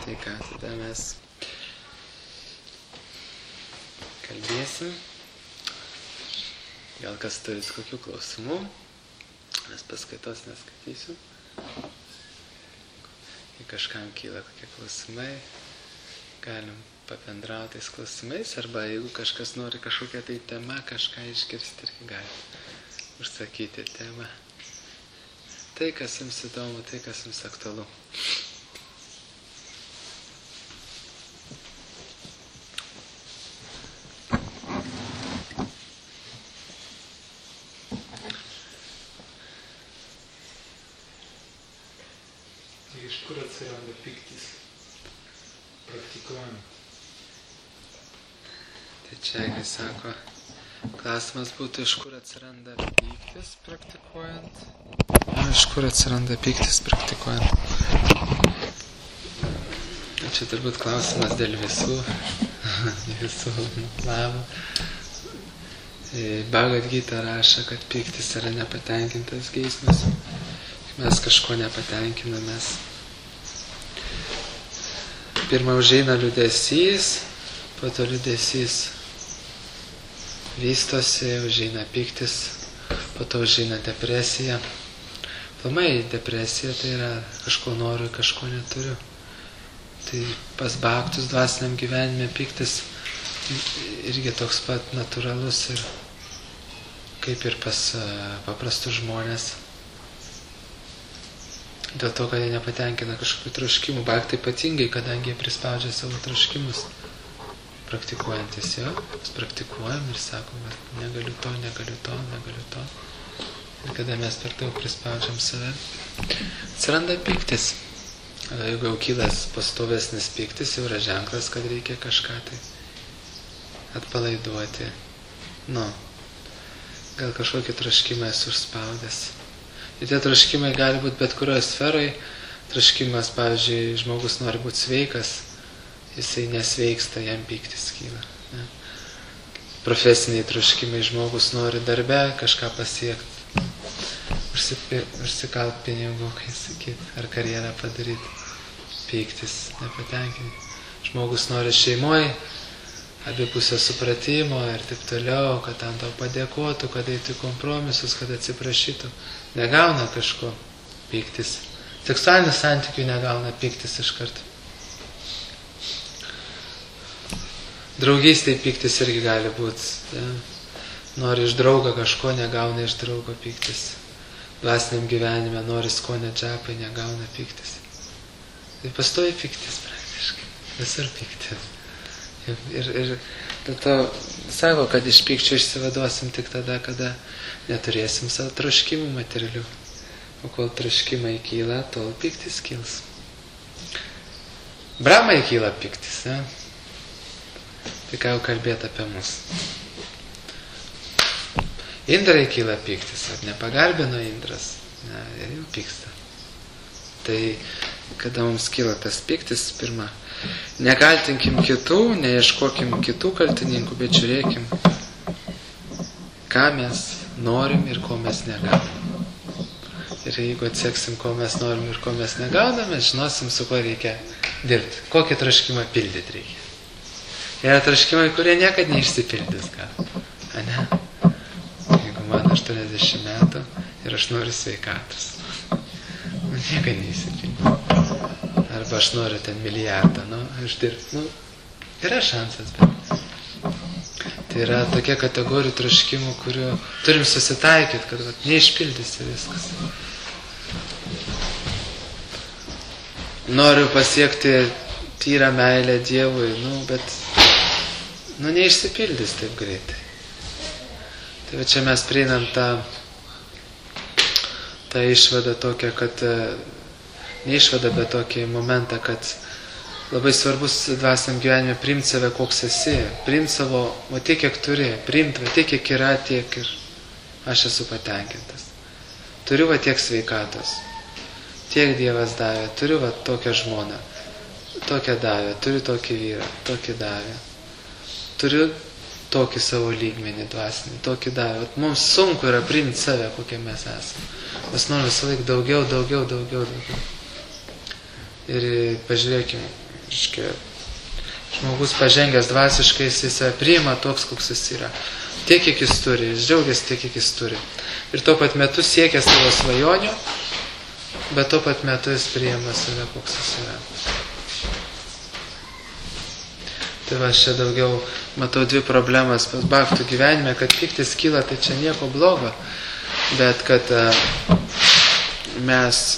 Tai ką, tada mes kalbėsim. Gal kas turit kokių klausimų, nes paskaitos neskaitysiu. Jei kažkam kyla kokie klausimai, galim pabendrauti tais klausimais, arba jeigu kažkas nori kažkokią tai temą, kažką išgirsti, irgi gali užsakyti temą. Tai, kas jums įdomu, tai, kas jums aktualu. Iš kur atsiranda pyktis praktikuojant? Tai čia, kai sako, klausimas būtų, iš kur atsiranda pyktis praktikuojant? Iš kur atsiranda pyktis praktikuojant? Čia turbūt klausimas dėl visų lavų. Bhagavad Gita rašo, kad pyktis yra nepatenkintas geismas. Mes kažko nepatenkinamės. Pirma užeina liūdesys, po to liūdesys vystosi, užeina pyktis, po to užeina depresija. Plamai depresija tai yra kažko noriu, kažko neturiu. Tai pas bhaktus dvasiniam gyvenime pyktis irgi toks pat natūralus ir kaip ir pas paprastus žmonės. Dėl to, kad jie nepatenkina kažkokių troškimų. Bhaktai ypatingai, kadangi jie prispaudžia savo troškimus. Praktikuojantis jo, mes praktikuojam ir sakom, kad negaliu to, negaliu to, negaliu to. Ir kada mes per daug prispaudžiam save, atsiranda pyktis. Jeigu jau kylas pastovesnis pyktis, jau yra ženklas, kad reikia kažką tai atpalaiduoti. Gal kažkokį troškimą esu užspaudęs. Ir tie troškimai gali būti bet kurioje sferoje. Troškimas, pavyzdžiui, žmogus nori būti sveikas, jisai nesveiksta, jam pyktis kyla. Ne? Profesiniai troškimai, žmogus nori darbe kažką pasiekti, užsikalt pinigų, kai sakyt, ar karjerą padaryti, pyktis, nepatenkinti. Žmogus nori šeimoje, abipusio supratimo ir taip toliau, kad tam tau padėkotų, kad eitų kompromisus, kad atsiprašytų. Negauna kažko pyktis. Seksualinių santykių negauna pyktis iš karto. Draugystėje pyktis irgi gali būti. Ja. Nori iš draugo kažko, negauna iš draugo pyktis. Dvasiniam gyvenime nori skonio džapai, negauna pyktis. Tai pastovi pyktis praktiškai. Visur pyktis. Ir dėl to sako, kad iš pykčio išsivaduosim tik tada, kada neturėsim savo troškimų materialių. O kol troškimai kyla, tol pyktis kils. Brahmai kyla pyktis, ne? Tai ką jau kalbėti apie mus. Indrai kyla pyktis, ar nepagarbino Indras, ne, jie jau pyksta. Tai kada mums kyla tas pyktis, pirma, nekaltinkim kitų, neieškokim kitų kaltininkų, bet žiūrėkim, ką mes norim ir ko mes negaunam. Ir jeigu atseksim, ko mes norim ir ko mes negaunam, mes žinosim, su kuo reikia dirbti. Kokį troškimą pildyti reikia. Yra troškimai, kurie niekad neišsipildys. Ne? Jeigu man 80 metų ir aš noriu sveikatos, niekad neišsipildys. Arba aš noriu ten milijardą, uždirbti. Yra šansas, bet tai yra tokia kategorijų troškimų, kurių turim susitaikyti, kad neišpildysi viskas. Noriu pasiekti tyrą meilę Dievui, bet neišsipildys taip greitai. Tai čia mes prieinam tą išvadą tokią, kad ne išvadą, bet tokį momentą, kad labai svarbus dvasiniam gyvenime priimti save, koks esi, priimti savo, tiek, kiek turi, priimti, tiek, kiek yra, tiek ir aš esu patenkintas. Turiu tiek sveikatos, tiek Dievas davė, turiu tokią žmoną, tokią davė, turiu tokį vyrą, tokį davė, turiu tokį savo lygmenį dvasinį, tokį davė. Mums sunku yra priimti save, kokie mes esame. Mes norim visą laiką daugiau. Ir pažiūrėkime, Žmogus pažengęs dvasiškai, jis save priima toks, koks jis yra. Tiek, kiek jis turi, jis džiaugiasi tiek, kiek jis turi. Ir tuo pat metu siekia savo svajonių, bet tuo pat metu jis priima save, koks jis yra. Tai va, čia daugiau matau dvi problemas pas bhaktų gyvenime, kad piktis kyla, tai čia nieko blogo, bet kad mes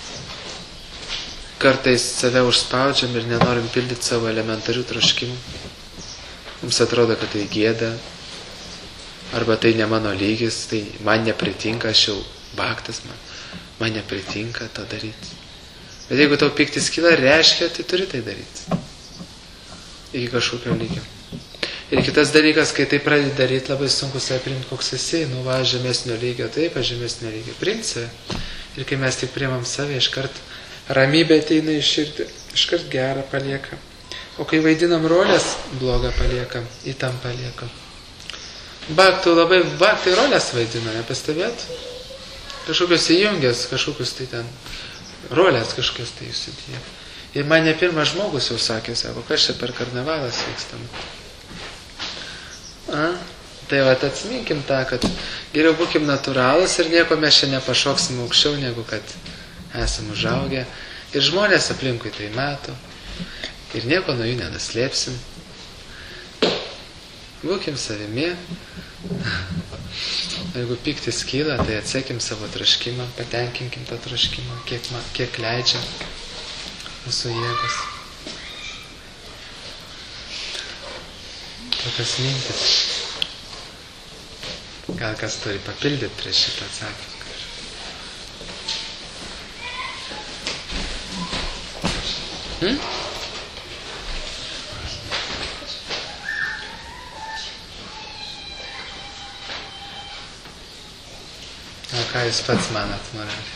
kartais save užspaudžiam ir nenorim pildyti savo elementarių troškimų. Mums atrodo, kad tai gėda, arba tai ne mano lygis, tai man nepritinka, aš jau bhaktas, man nepritinka to daryti. Bet jeigu tau piktis kyla, reiškia, tai turi tai daryti. Iki kažkokio lygio. Ir kitas dalykas, kai tai pradedi daryti, labai sunku save priimti, koks esi, va, žemesnio lygio, taip, žemesnio lygio. Priimti save. Ir kai mes tik priimam save, iškart ramybė ateina į širdį, iškart gerą palieka. O kai vaidinam rolės, blogą paliekam, įtampą paliekam. Bhaktai rolės vaidina, nepastebėt? Kažkokios įjungės, kažkokios tai ten rolės kažkokios tai įsidėjo. Ir man ne pirmas žmogus jau sakė, sako, kas čia per karnavalas vykstam. Tai va, atsiminkim tą, kad geriau būkim natūralus ir nieko mes čia nepašoksim aukščiau, negu kad esam užaugę. Ir žmonės aplinkui tai mato. Ir nieko nuo jų nenuslėpsim. Būkim savimi. Jeigu piktis kyla, tai atsekim savo troškimą, patenkinkim tą troškimą, kiek leidžia mūsų jėgos. Tokios mintis. Gal kas turi papildyti prieš šitą atsakymą? O ką jūs pats manat, moraliai?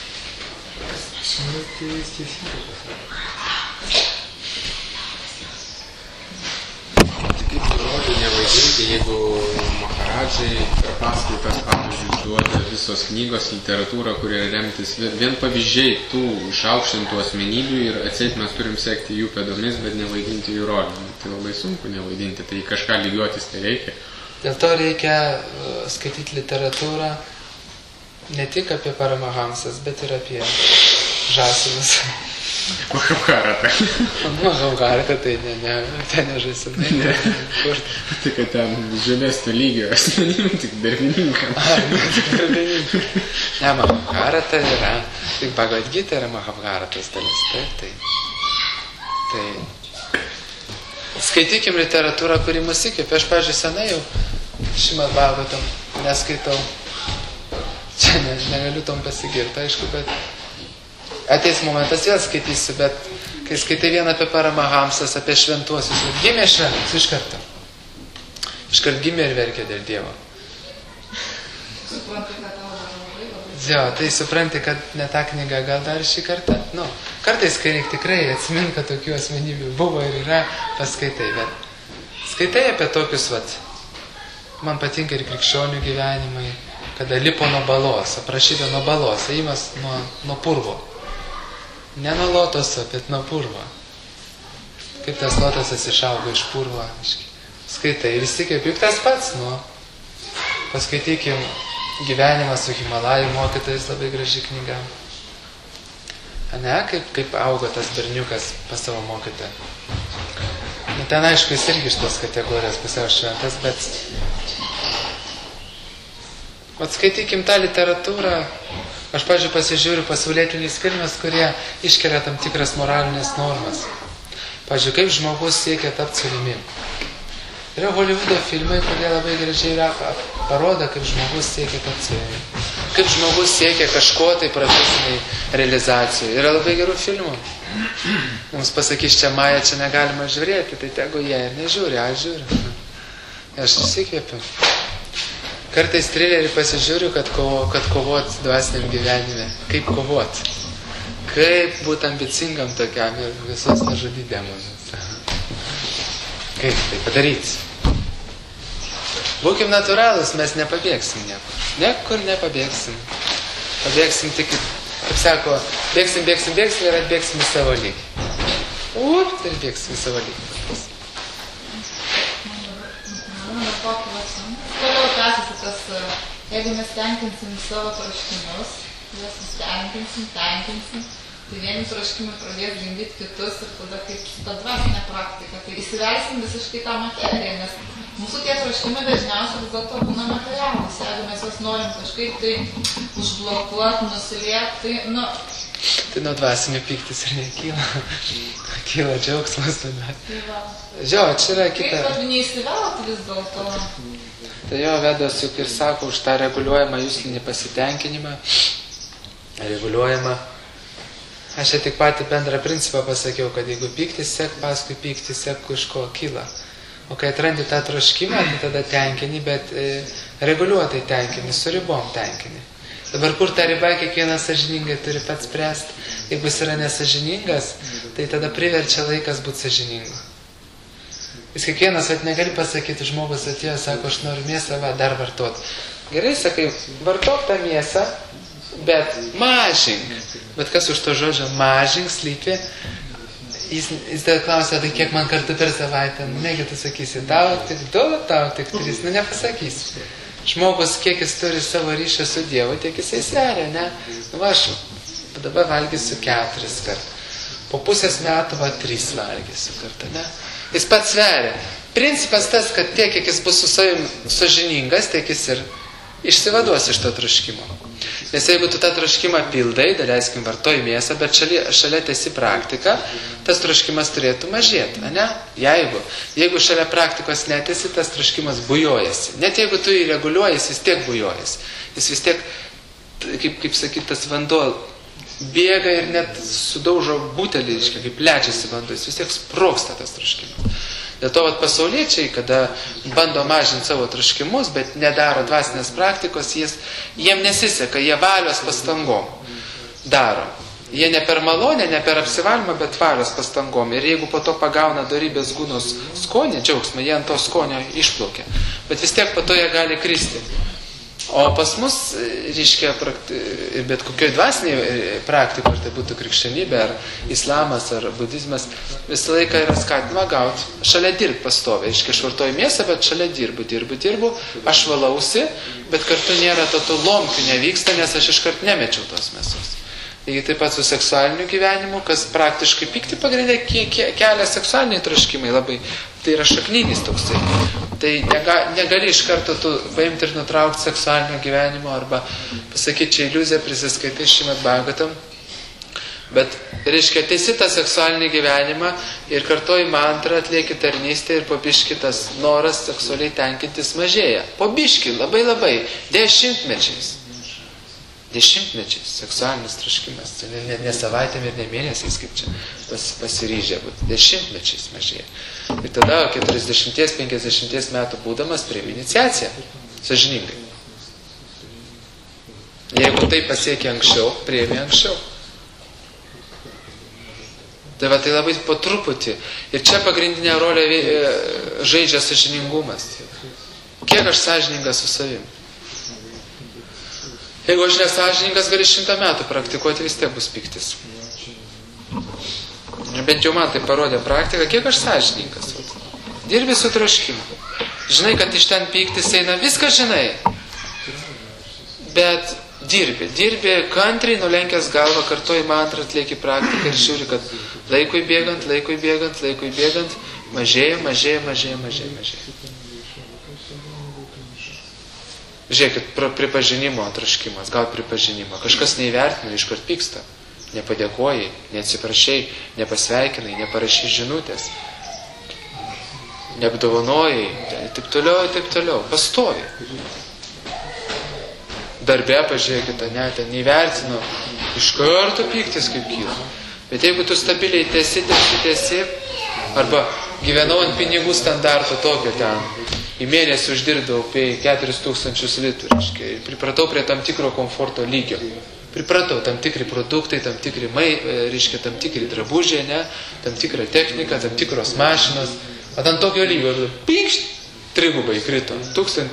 Kaip rodo nevaidinti, jeigu maharadžai per paskaitas, pavyzdžiui, duoda visos knygos, literatūra, kurie remtis vien pavyzdžiai tų išaukštintų asmenybių ir atseit mes turim sekti jų pėdomis, bet nevaidinti jų rolę. Tai labai sunku nevaidinti, tai kažką lygiuotis tai reikia. Dėl to reikia skaityti literatūrą ne tik apie Paramahamsas, bet ir apie žąsinus. Mahabharata. Mahabharata tai ne žąsinai. Tai kad ten žemesnio lygio asmenim, tik darbininkam. Ne, Mahabharata yra, tik Bhagavad Gita yra Mahabharatas dalis. Tai skaitykim literatūrą, kuri mus įkvėpia. Aš, pavyzdžiui, senai jau Šrimad Bhagavatam neskaitau. Čia negaliu tom pasigirti, aišku, bet ateis momentas vėl skaitysiu, bet kai skaitai vieną apie Paramahamsas, apie šventuosius, gimė šventus iš karto. Iškart gimė ir verkė dėl Dievo. Jo, tai supranti, kad ne tą knygą gal dar šį kartą. Kartais, kai reikia tikrai atsimint, kad tokių asmenybių buvo ir yra, paskaitai, bet skaitai apie tokius, man patinka ir krikščionių gyvenimai, kada lipo nuo balos, aprašyta nuo balos, ėjimas nuo purvo. Ne nuo lotoso, bet nuo purvo. Kaip tas lotosas išaugo iš purvo. Skaitai ir įsikvėp, juk tas pats, paskaitykim Gyvenimas su Himalajų mokytojais, labai graži knyga. Kaip augo tas berniukas pas savo mokytoją. Ten aišku, jis irgi iš tos kategorijos pusiau šventas, bet atskaitykim tą literatūrą. Aš, pavyzdžiui, pasižiūriu pasaulietinius filmus, kurie iškelia tam tikras moralinės normas. Pavyzdžiui, kaip žmogus siekia tapti savimi. Yra Hollywoodo filmai, kurie labai gražiai parodo, kaip žmogus siekia tapti savimi. Kaip žmogus siekia kažko tai profesiniai realizacijai. Yra labai gerų filmų. Mums pasakys, čia Maja, čia negalima žiūrėti, tai tegu jie ir nežiūri, aš žiūriu. Aš įsikvėpiu. Kartais trilerį pasižiūriu, kad kovot dvasiniam gyvenime. Kaip kovot? Kaip būti ambicingam tokiam ir visos nužudyti demonus. Kaip tai padaryti? Būkim natūralus, mes nepabėgsim niekur. Niekur nepabėgsim. Pabėgsim tik, kaip sako, bėgsim ir atbėgsim į savo lygį. ir bėgs visą valygą. Mano pokylas. Toliau tęsiasi tas, jeigu mes tenkinsim savo troškimus, juos tenkinsim, tai vieni troškimai pradės gimdyti kitus ir tada kaip su ta dvasinė praktika, tai įsivelsim visiškai tą materiją, nes mūsų tie troškimai dažniausiai vis dėlto būna materialūs, jeigu mes juos norim kažkaip tai užblokuoti, nusiliepti, tai, Tai nuo dvasinio pyktis ir nekyla. Kyla džiaugsmas tada. Tai va. Jo, čia yra kita. Kaip kad neįsivelti vis dėlto. Tai jo, Vedos juk ir sako už tą reguliuojamą juslinį pasitenkinimą. Reguliuojamą. Aš čia tik patį bendrą principą pasakiau, kad jeigu pyktis, sek paskui pyktis, sek iš ko kyla. O kai atrandi tą troškimą, tai tada tenkini, bet reguliuotai tenkini, su ribom tenkini. Dabar kur ta riba kiekvienas sąžiningai turi pats spręsti. Jeigu jis yra nesažiningas, tai tada priverčia laikas būti sąžiningu. Jis kiekvienas negali pasakyti, žmogus atėjo, sako, aš noriu mėsą dar vartot. Gerai, sakai, vartok tą mėsą, bet mažink. Bet kas už to žodžio mažink slypi, jis tada klausia, tai kiek man kartų per savaitę. Negi tu sakysi, tau tik 2, tau tik 3, nepasakysi. Žmogus, kiek jis turi savo ryšio su Dievu, tiek jisai sveria, ne? Aš dabar valgysiu 4 kartą. Po pusės metų 3 valgysiu kartą, ne? Jis pats sveria. Principas tas, kad tiek, kiek jis bus su savim sąžiningas, tiek jis ir išsivaduos iš to troškimo. Nes jeigu tu tą troškimą pildai, daleiskim, vartoji mėsą, bet šalia tesi praktiką, tas troškimas turėtų mažėti, ne? Jeigu šalia praktikos netesi, tas troškimas bujojasi. Net jeigu tu jį reguliuoji, jis vis tiek bujojasi. Jis vis tiek, kaip sakyt, tas vanduo bėga ir net sudaužo butelį, kaip plečiasi vanduo, jis vis tiek sprogsta tas troškimas. Dėl to pasauliečiai, kada bando mažinti savo troškimus, bet nedaro dvasinės praktikos, jiem nesiseka, jie valios pastangom daro. Jie ne per malonę, ne per apsivalymą, bet valios pastangom. Ir jeigu po to pagauna dorybės gūnos skonį, džiaugsmą, jie ant to skonio išplaukia. Bet vis tiek po to jie gali kristi. O pas mus, reiškia, ir bet kokioj dvasiniai praktikoje, ar tai būtų krikščionybė, ar islamas, ar budizmas, visą laiką yra skatinama gauti, šalia dirbti pastoviai. Reiškia, aš vartoju mėsą, bet šalia dirbu, aš valausi, bet kartu nėra to lomkių nevyksta, nes aš iškart nemečiau tos mėsos. Taigi taip pat su seksualiniu gyvenimu, kas praktiškai pykti pagrindė kelia seksualiniai troškimai labai. Tai yra šakninis toksai. Tai negali iš karto tu paimti ir nutraukti seksualinio gyvenimo arba pasakyti, čia iliuzija, prisiskaitai Šrimad Bhagavatam. Bet, reiškia, teisi tą seksualinį gyvenimą ir kartoji mantrą, atlieki tarnystę ir po biškį tas noras seksualiai tenkintis mažėja. Po biškį, labai, dešimtmečiais seksualinis troškimas. Ne savaitėm ir ne mėnesiais, kaip čia pasiryžę būti. Dešimtmečiais mažėja. Ir tada 40-50 metų būdamas priimi iniciaciją. Sąžiningai. Jeigu tai pasiekia anksčiau, priimi anksčiau. Tai va, tai labai po truputį. Ir čia pagrindinę rolę žaidžia sąžiningumas. Kiek aš sąžiningas su savim? Jeigu aš nesąžiningas, gali 100 metų praktikuoti, vis tiek bus pyktis. Bent jau man tai parodė praktika, kiek aš sąžiningas. Dirbi su troškimu. Žinai, kad iš ten pyktis eina, viską žinai. Bet dirbi kantriai, nulenkęs galvą, kartoji mantrą, atlieki praktiką ir žiūri, kad laikui bėgant, mažėja. Žiūrėkit, pripažinimo troškimas, gal pripažinimo. Kažkas neįvertino, iškart pyksta. Nepadėkojai, neatsiprašai, nepasveikinai, neparašai žinutės. Neapdovanojai, taip toliau, pastovi. Darbe, pažiūrėkit, ten neįvertino, iš karto pyktis kaip kyla. Bet jeigu tu stabiliai tesi, arba gyvenau ant pinigų standarto tokio ten, į mėnesį uždirbdavau apie 4000 litų, reiškia, ir pripratau prie tam tikro komforto lygio. Pripratau, tam tikri produktai, tam tikri reiškia, tam tikri drabužiai, ne, tam tikra technika, tam tikros mašinos, o ant tokio lygio, pykšt, 3 krito,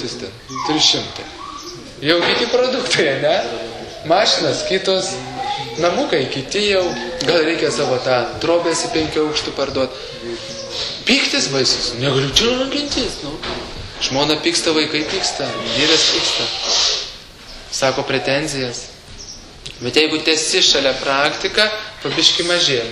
1300. Jau kiti produktai, ne, mašinos kitos, namukai kiti jau, gal reikia savo tą trobėsi 5 aukštų parduoti. Pyktis baisus, negaliu čia gintis, nu. Žmona pyksta, vaikai pyksta, vyras pyksta. Sako pretenzijas. Bet jeigu tiesi šalia praktika, pabiški mažėja.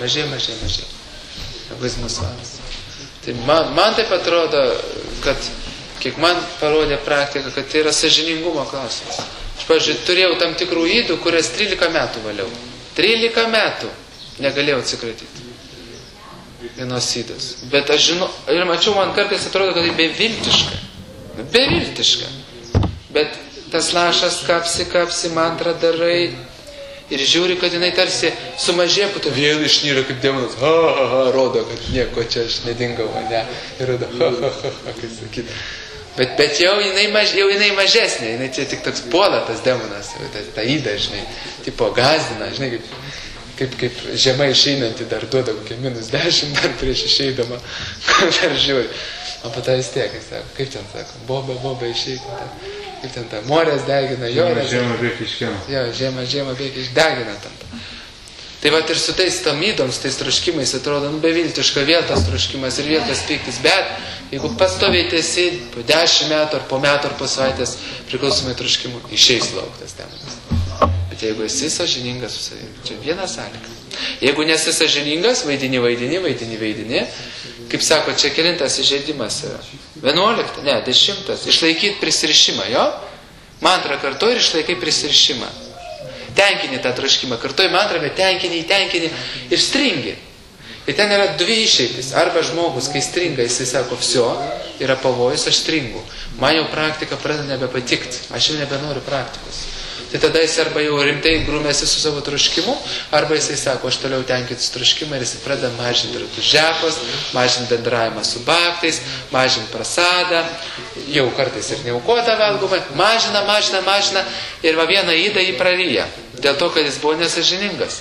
Egoizmas valas. Tai man taip atrodo, kad kiek man parodė praktika, kad tai yra sąžiningumo klausimas. Aš, pavyzdžiui, turėjau tam tikrų ydų, kurias 13 metų valiau. 13 metų negalėjau atsikratyti vienos ydos. Bet aš žinau, ir mačiau, man kartais atrodo, kad tai beviltiška. Beviltiška. Bet tas lašas kapsi, mantrą darai ir žiūri, kad jinai tarsi sumažė, po to vėl išnyra kaip demonas. Rodo, kad nieko čia aš nedingau, ne? Ir rodo, kaip sakyt. Bet jau jinai mažesnė, jinai čia tik toks puola tas demonas, ta įda, žinai, tipo gazdina, žinai, kaip žemai išeinantį dar duoda kokią -10 dar prieš išeidama, dar žiūri. O po to vis tiek, kaip ten sako, boba išeik, kaip ten ta morės degina, Žiemą bėk iškėmą. Jo, žiemą bėk išdegina ten. Tai vat ir su tais tamydoms, tais troškimais atrodo, beviltiška vėl tas troškimas ir vėl tas pyktis, bet jeigu pastoviai tiesi po 10 metų ar po metų ar po savaitės priklausomai troškimų, išeis lauk tas demonas. Bet jeigu esi sąžiningas su savimi, čia viena sąlyga. Jeigu nesi sąžiningas, vaidini, kaip sako, čia kelintas įžeidimas yra. 11, ne, 10. Išlaikyti prisirišimą, jo? Mantrą kartu ir išlaikai prisirišimą. Tenkini tą troškimą, kartuoji mantrą, bet tenkini ir stringi. Ir ten yra 2 išeitis. Arba žmogus, kai stringa, jisai sako, vsio, yra pavojus, aš stringu. Man jau praktika pradeda nebepatikti. Aš jau nebenoriu praktikos. Tai tada jis arba jau rimtai grūmėsi su savo troškimu, arba jisai sako, aš toliau tenkinsiu troškimą ir jisai pradeda mažinti ratus žepos, mažinti bendravimą su bhaktais, mažinti prasadą, jau kartais ir neaukota valgoma, mažina ir va vieną įdą jį praryja, dėl to, kad jis buvo nesąžiningas.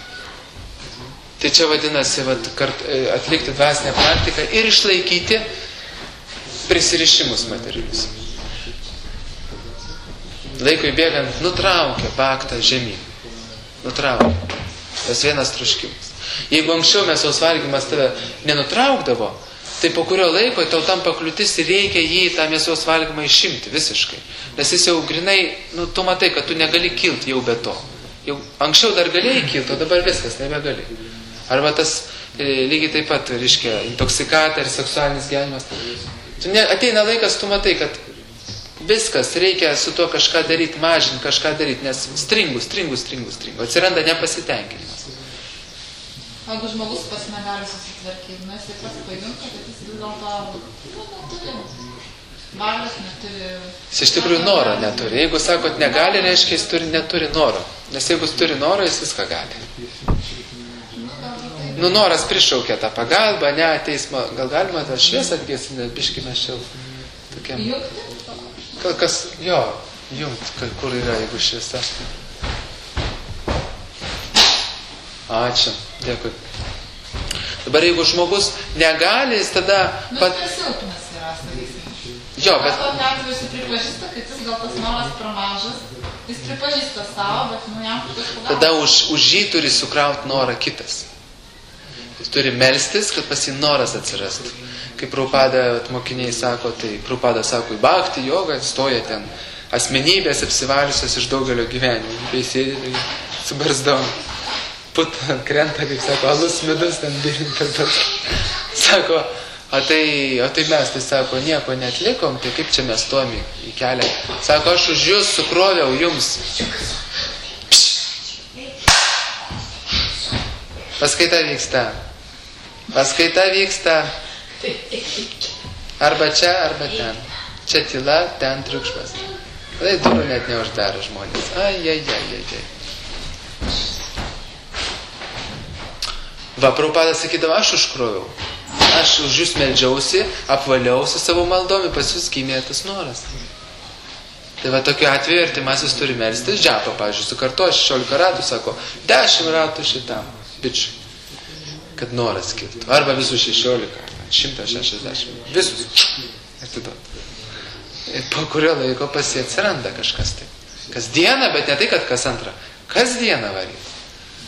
Tai čia vadinasi atlikti dvasinę praktiką ir išlaikyti prisirišimus materialius. Laikui bėgant nutraukia baktą žemyn. Nutraukia. Tas vienas troškimas. Jeigu anksčiau mėsos valgymas tave nenutraukdavo, tai po kurio laiko tau tampa kliūtis ir reikia jį tą mėsos valgymą išimti visiškai. Nes jis jau grinai, tu matai, kad tu negali kilti jau be to. Jau anksčiau dar galėjai kilti, o dabar viskas nebegali. Arba tas lygiai taip pat, reiškia, intoksikata ir seksualinis gyvenimas. Ateina laikas, tu matai, kad viskas, reikia su tuo kažką daryti, mažinti, kažką daryti, nes stringu. Atsiranda nepasitenkinimas. O jeigu žmogus pats negali susitvarkyti, nes jis pats pajunta, kad jis vis dėlto neturi. Valios neturi. Jis iš tikrųjų noro neturi. Jeigu sakot negali, reiškia, jis neturi noro. Nes jeigu jis turi noro, jis viską gali. Noras prišaukia tą pagalbą, ne teismo. Gal galima tą šviesą atgėsinti, biškį mes čia tokiam. Kas, jo, jungt, kur yra, jeigu šviesa. Ačiū, dėkui. Dabar jeigu žmogus negali, jis tada... Jis silpnas yra, sakysim. Jo, bet... Tokiu atveju jis pripažįsta, kad jis gal tas noras pramažas. Jis pripažįsta savo, bet jam kažkodėl... Tada už jį turi sukrauti norą kitas. Jis turi melstis, kad pas jį noras atsirastų. Kaip Prabhupada mokiniai sako, tai Prabhupada sako, į bhakti jogą stoja ten asmenybės apsivaliusios iš daugelio gyvenimų. Tai sėdi su barzdom. Puta, krenta, kaip sako, alus midus ten birintas. Sako, o tai mes, tai sako, nieko netlikom, tai kaip čia mes stojame į kelią. Sako, aš už jūs sukroviau jums. Paskaita vyksta. Arba čia, arba ten. Čia tyla, ten triukšmas. Tai durų net neuždaro žmonės. Ai. Va, Prabhupada sakydavo, aš užkroviau. Aš už jūs meldžiausi, apvaliausi savo maldomi, pas jūs gimė tas noras. Tai va, tokiu atveju artimasis turi melstis, džapą, pavyzdžiui, sukarto 16 ratų, sako, 10 ratų šitam, bičiui, kad noras kiltų. Arba visus 16, 160, visus. Atiduot. Ir po kurio laiko pas jį atsiranda kažkas tai. Kasdieną, bet ne tai, kad kas antrą. Kasdieną varyti.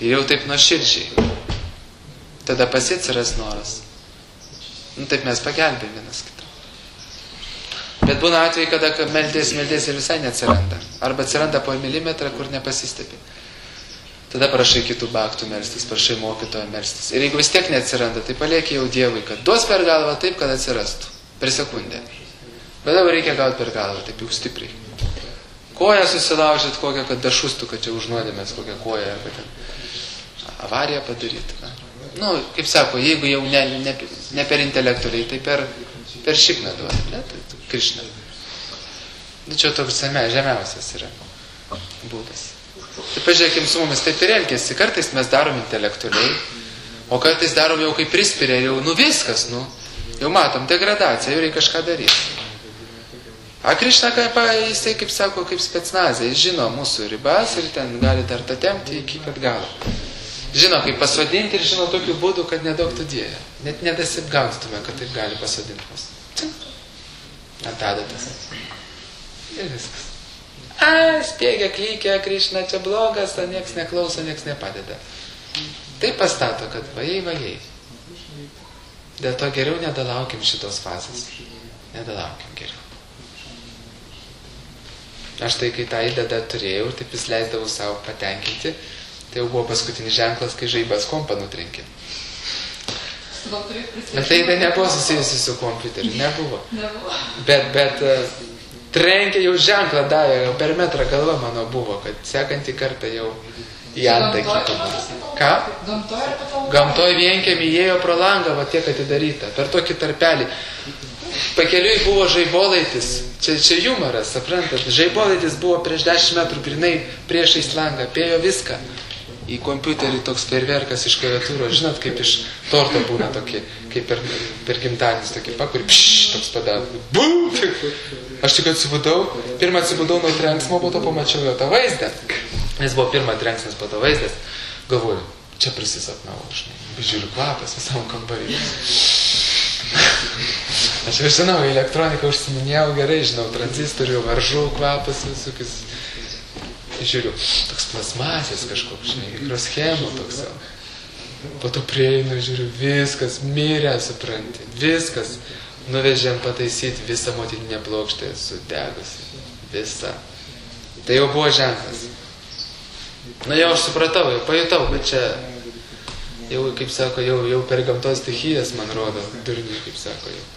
Ir jau taip nuoširdžiai. Tada pasiatsiras noras. Nu, taip mes pagelbėjom vienas kitą. Bet būna atvejai, kada meldės ir visai neatsiranda. Arba atsiranda po milimetrą, kur nepasistebi. Tada prašai kitų baktų melstis, prašai mokytojo melstis. Ir jeigu vis tiek neatsiranda, tai palieki jau Dievui, kad duos per galvą taip, kad atsirastų. Per sekundę. Bet dabar reikia gauti per galvą, taip jau stipriai. Koją susilaužyt kokią, kad dašustų, kad čia užnuodėmės kokią koją, arba ten avariją padaryti. Nu, kaip sako, jeigu jau ne per intelektualiai, tai per šikną duoti, ne? Tai Krišna. Nu, čia toks žemiausias yra būdas. Tai pažiūrėkim su mumis, taip ir elgiasi. Kartais mes darom intelektualiai, o kartais darom jau kaip prispiria, jau viskas, jau matom degradaciją, jau reikia kažką daryti. A Krišna, jisai, kaip sako, kaip specnazė, jis žino mūsų ribas ir ten gali dar tatempti iki pat galo. Žino, kaip pasodinti ir žino tokių būdų, kad nedaug tu dėja. Net nedasipgaustume, kad taip gali pasodinti mus. Ant adatas. Ir viskas. Spėgia, klykia, Krišna čia blogas, o nieks neklauso, nieks nepadeda. Taip pastato, kad vajai. Dėl to geriau nedalaukim šitos fazės. Nedalaukim geriau. Aš tai, kai tą įdedą turėjau, taip vis leisdavau savo patenkinti, tai jau buvo paskutinis ženklas, kai žaibas kompą nutrenkė. Bet tai nebuvo susijusi su kompiuteriu, nebuvo. Bet trenkė jau ženklą davė, jau per metrą galva mano buvo, kad sekantį kartą jau į antakį. Ką? Gamtoj vienkiam įėjo pro langą, va tiek atidaryta, per tokį tarpelį. Pakeliui buvo žaibolaitis, čia jumoras, suprantat, žaibolaitis buvo prieš 10 metrų grinai priešais langą, pėjo viską. Į kompiuterį toks fejerverkas iš klaviatūros, žinot, kaip iš torto būna tokie, kaip per gimtadienis tokie pakuri, toks padavė. Bum! Aš tik atsibudau, pirmą atsibudau nuo trenksmo, po to pamačiau jo tą vaizdą. Jis buvo pirmą trenksmas, po to vaizdas. Galvoju, čia prisisapnau, žiūriu kvapas visam kambarį. Aš jau žinau, elektroniką užsiminėjau gerai, žinau, tranzistorių, varžų kvapas visokius. Žiūriu, toks plasmasės kažkoks, mikroschemų toks. Po to prieinu, žiūriu, viskas mirė, supranti, viskas. Nuvežėm pataisyti visą motininę plokštę, sudegusi, visą. Tai jau buvo ženklas. Na jau aš supratau, jau pajutau, bet čia jau, kaip sako, jau per gamtos stichijas, man rodo, durniai, kaip sako, jau.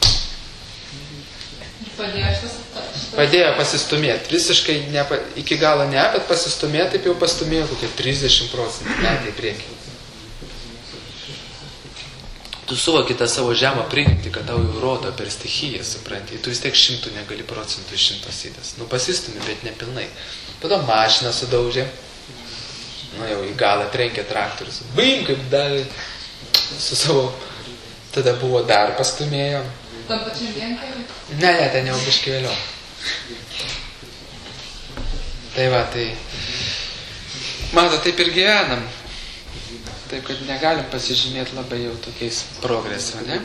Padėjo pasistumėti. Visiškai iki galo ne, bet pasistumėti, taip jau pastumėjo kokie 30% metai į priekį. Tu suvoki tą savo žemą prigimtį, kad tau jau rodo per stichiją, supranti. Tu vis tiek 100 negali procentų iš 100 įdas. Pasistumi, bet nepilnai. Tada mašiną sudaužė. Jau į galą trenkė traktorius. Bim, kaip davė. Su savo... Tada buvo dar pastumėjo. Tam pačiam vienkeliui? Ne, ten jau biškį vėliau. Tai va, tai... Mato, taip ir gyvenam. Taip, kad negalim pasižymėti labai jau tokiais progreso, ne?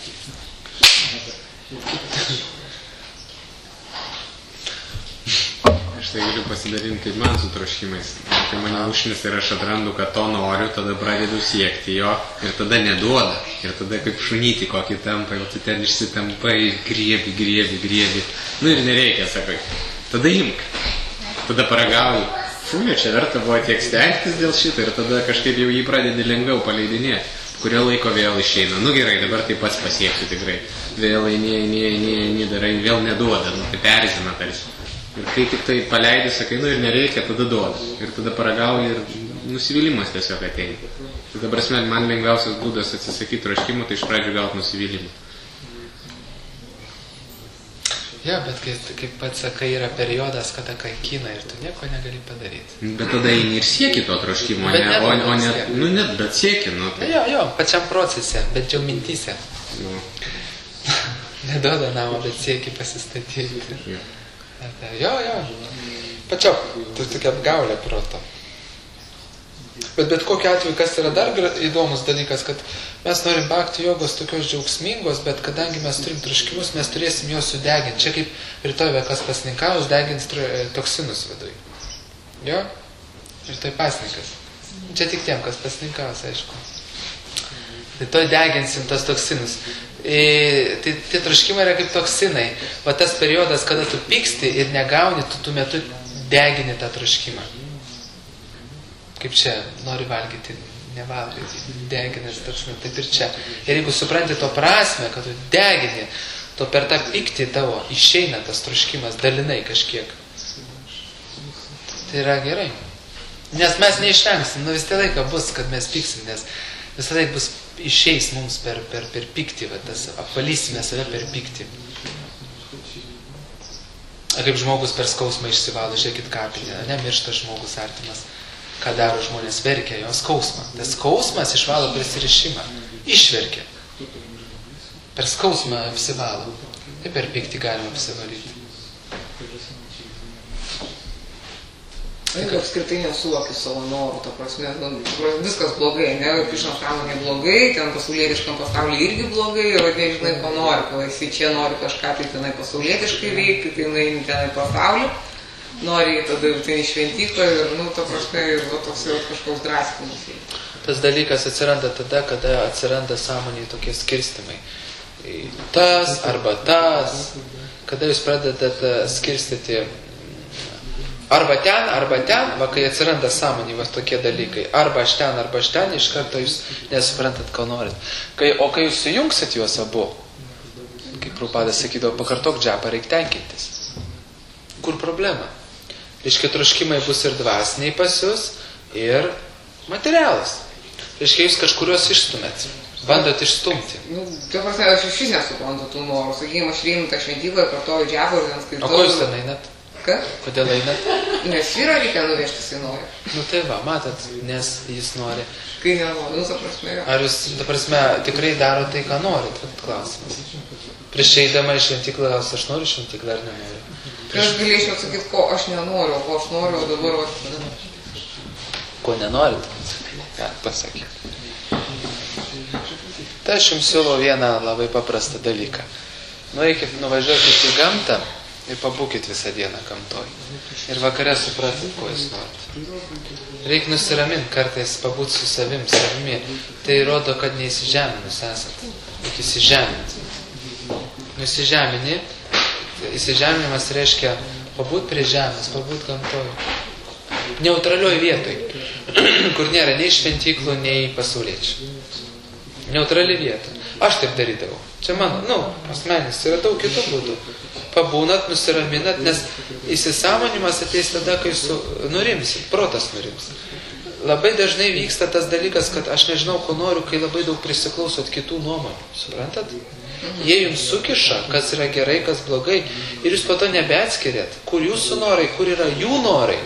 Aš tai galiu pasidalinti kaip man su troškimais. Kai mane užnis ir aš atrandu, kad to noriu, tada pradedu siekti jo ir tada neduoda. Ir tada kaip šunyti kokį tampą, jau tu ten išsitampai, griebi. Nu ir nereikia, sakai. Tada imk. Tada paragauji. Fūlė, čia verta buvo tiek stengtis dėl šito ir tada kažkaip jau jį pradedi lengviau paleidinėti. Kurio laiko vėl išeina. Nu gerai, dabar tai pats pasieksiu tikrai. Vėl eini, darai, vėl neduoda, nu tai perzina tarsi. Ir kai tik tai paleidi, sakai, nu ir nereikia, tada duoda. Ir tada paragauji ir nusivylimas tiesiog ateina. Tai dabar man lengviausias būdas atsisakyti troškimų, tai iš pradžių gauti nusivylimą. Jo, bet kaip pats sakai, yra periodas, kada kankina ir tu nieko negali padaryti. Bet tada eini ir sieki to troškimo, bet sieki, nu. Tai. Jo, pačiam procese, bet jau mintyse. Nu. Neduoda namo, bet sieki pasistatyti. Jo. Pačiau, tu tokia apgaulė proto. Bet kokiu atveju, kas yra dar įdomus dalykas, kad mes norim bhakti jogos tokios džiaugsmingos, bet kadangi mes turim troškimus, mes turėsim juos sudeginti. Čia kaip rytoj kas pasninkaus, degins toksinus viduj. Jo? Ir tai pasninkas. Čia tik tiem, kas pasninkaus, aišku. Tai to deginsim tas toksinus. Tai troškimai yra kaip toksinai. Va tas periodas, kada tu pyksti ir negauni, tu metu degini tą troškimą. Kaip čia, nori valgyti, nevalgai, deginas troškimą, taip ir čia. Ir jeigu supranti to prasme, kad tu degini, to per tą pyktį tavo išeina tas troškimas dalinai kažkiek. Tai yra gerai. Nes mes neišvengsim, vis tai laiką bus, kad mes pyksim, nes visą laiką bus išeis mums per pyktį, va, tas, apvalysime save per pyktį. Kaip žmogus per skausmą išsivalo, žiūrėkit kapinę, nemiršta žmogus artimas. Ką daro žmonės, verkia jo skausmą. Tas skausmas išvalo prisirišimą, išverkia. Per skausmą apsivalo. Tai per pyktį galima apsivalyti. Jeigu apskritai nesuvokiu savo norų, ta prasme, viskas blogai, ne, Krišnos pramonė blogai, ten pasaulietiškam pasaulyje irgi blogai, ir nežinai, ko nori, kai esi čia nori kažką tai tenai pasaulietiškai veikti, tai nueini tenai pasaulį, nori tada jau ten į šventyklą ir, ta prasme, ir toks jau kažkoks drastinis. Tas dalykas atsiranda tada, kada atsiranda sąmonėje tokie skirstimai. Tas arba tas, kada jūs pradedate skirstyti arba ten, va, kai atsiranda sąmonė, va, tokie dalykai. Arba aš ten, iš karto jūs nesuprantat, ko norit. O kai jūs sujungsit juos abu, kaip Prabhupadas sakydavo, pakartok džapą, reikia tenkintis. Kur problema? Reiškia, troškimai bus ir dvasiniai pas jūs, ir materialus. Reiškia, jūs kažkurios išstumėt. Bandot išstumti. Tai prasme, aš iš vis nesuprantu tų norų. Sakykime, aš rėmiu tą šventyklą, kartuoju džapą ir ten skaitau. O ko jūs ten einat? Ką? Kodėl einat? Nes vyrą reikia nuvežti, jisai nori. Tai va, matot, nes jis nori. Kai nenori, ta prasme. Ar jūs, ta prasme, tikrai daro tai, ką norit? Klausimas. Prieš eidama į šventyklą, aš noriu šventyklą ar nenoriu? Aš galėčiau atsakyti, ko aš nenoriu, ko aš noriu, o dabar Ko nenorit? Ja, pasakyti. Tai aš jums siūlau vieną labai paprastą dalyką. Nuvažiuokit į gamtą ir pabūkit visą dieną gamtoj. Ir vakare suprasit, ko jūs norit. Reikia nusiraminti, kartais pabūt su savimi. Tai rodo, kad neįsižeminus esat. Reikia įsižeminti. Nusižemini. Įsižeminimas reiškia pabūt prie žemės, pabūt gamtoj. Neutralioj vietoj, kur nėra nei šventyklų, nei pasauliečių. Neutrali vieta. Aš taip darydavau. Čia mano, asmenis, yra daug kitų būdų. Pabūnat, nusiraminat, nes įsisąmonimas ateis tada, kai nurimsit, protas nurims. Labai dažnai vyksta tas dalykas, kad aš nežinau, ko noriu, kai labai daug prisiklausot kitų nuomonių. Suprantat? Jie jums sukiša, kas yra gerai, kas blogai, ir jūs po to nebeatskiriat, kur jūsų norai, kur yra jų norai.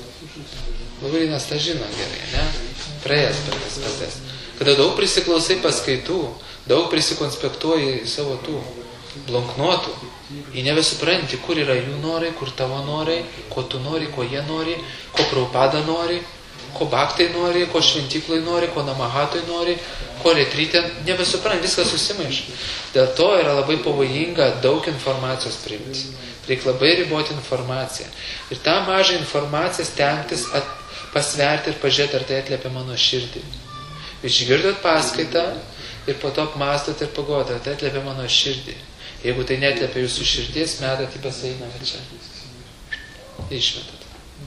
Labai tą žino gerai, ne? Praėjęs per tas pases. Kada daug prisiklausai paskaitų, daug prisikonspektuoji savo tų blonknotų, į nebesupranti, kur yra jų norai, kur tavo norai, ko tu nori, ko jie nori, ko Prabhupada nori, ko Bhaktai nori, ko šventyklai nori, ko Namahatoj nori, ko retrytė, nebesupranti, viskas susimaiša. Dėl to yra labai pavojinga daug informacijos priimti. Reikia labai riboti informaciją. Ir tą mažą informaciją stengtis pasverti ir pažiūrėti, ar tai atliepia mano širdį. Išgirdot paskaitą ir po to apmastot ir pagalvojat, ar tai atliepia mano širdį. Jeigu tai netliepia jūsų širdies, metat į baseiną čia. Išmetat.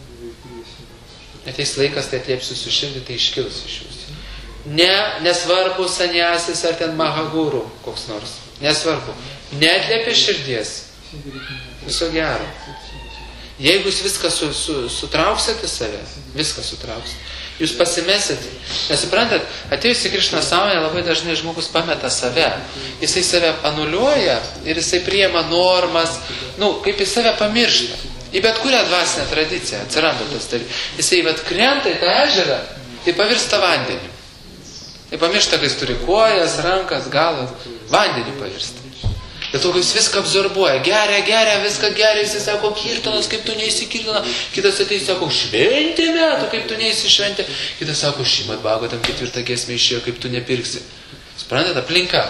Ateis laikas, tai atlieps jūsų širdį, tai iškils iš jūsų. Nesvarbu sanjasis ar ten mahaguru koks nors. Nesvarbu. Netliepia širdies. Viso gero. Jeigu jūs viską sutrauksit į save, viską sutrauksit, jūs pasimesit. Nesuprantat, atėjus į Krišnos sąmonę labai dažnai žmogus pameta save. Jisai save anuliuoja ir jisai priima normas, kaip jis save pamiršta. Į bet kurią dvasinę tradiciją atsiranda tas dalykas. Jisai krenta į tą ežerą, tai pavirsta vandeniu. Tai pamiršta, kad jis turi kojas, rankas, galą, vandenį pavirsta. Dėl to, kad jis viską absorbuoja, geria, viską geria, jis sako, kirtanas, kaip tu neįsi kirtaną, kitas ateis, sako, šventė metų, kaip tu neįsi šventė, kitas sako, Šrimad Bhagavatam 4 giesmė išėjo, kaip tu nepirksi. Suprantat, aplinka,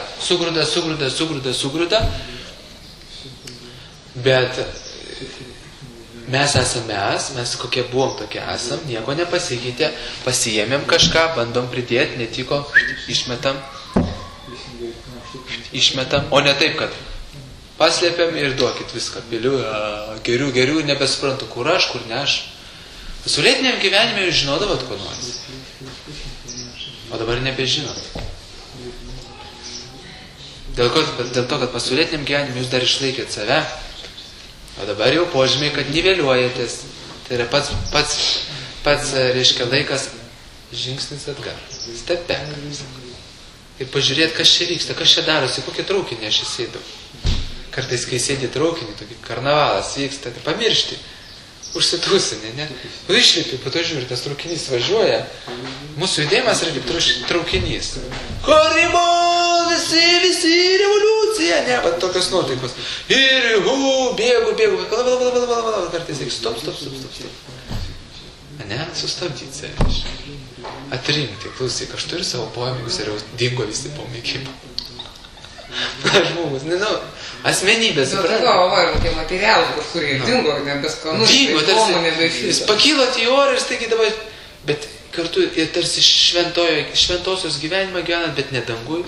sugrūda, bet Mes esame mes kokie buvom, tokie esam, nieko nepasikeitė, pasiėmėm kažką, bandom pridėti, netiko, išmetam, o ne taip, kad paslėpiam ir duokit viską, piliu, geriu, nebesuprantu, kur aš, kur ne aš. Pasaulietiniam gyvenime jūs žinodavot, ko nors. O dabar nebežinot. Dėl to, kad pasaulietiniam gyvenime jūs dar išlaikėt save, o dabar jau požymiai, kad niveliuojatės. Tai yra pats reiškia laikas žingsnis atgal. Step back. Ir pažiūrėti, kas čia vyksta, kas čia darosi, kokį traukinį aš įsėdau. Kartais, kai sėdi traukinį, tokį karnavalas vyksta, tai pamiršti. Užsitūsinė, ne? Tu išlipi, po to žiūri, tas traukinys važiuoja. Mūsų judėjimas yra kaip traukinys. Karimo, visi, revoliucija, ne? Va, tokios nuotaikos. Ir, bėgu, pala, kartais reikia, stop. Ne, sustabdyti save. Atrinkti, klausyk, aš turiu savo pomėgius ir jau dingo visi pomėgiai. Žmogus, nežinau, asmenybės. Tai galvoju, tie materialai kažkurie dingo, nebeskanu, jis pakilot į orą ir staigiai dabar, bet kartu ir tarsi šventosios gyvenimą gyvenat, bet ne dangui.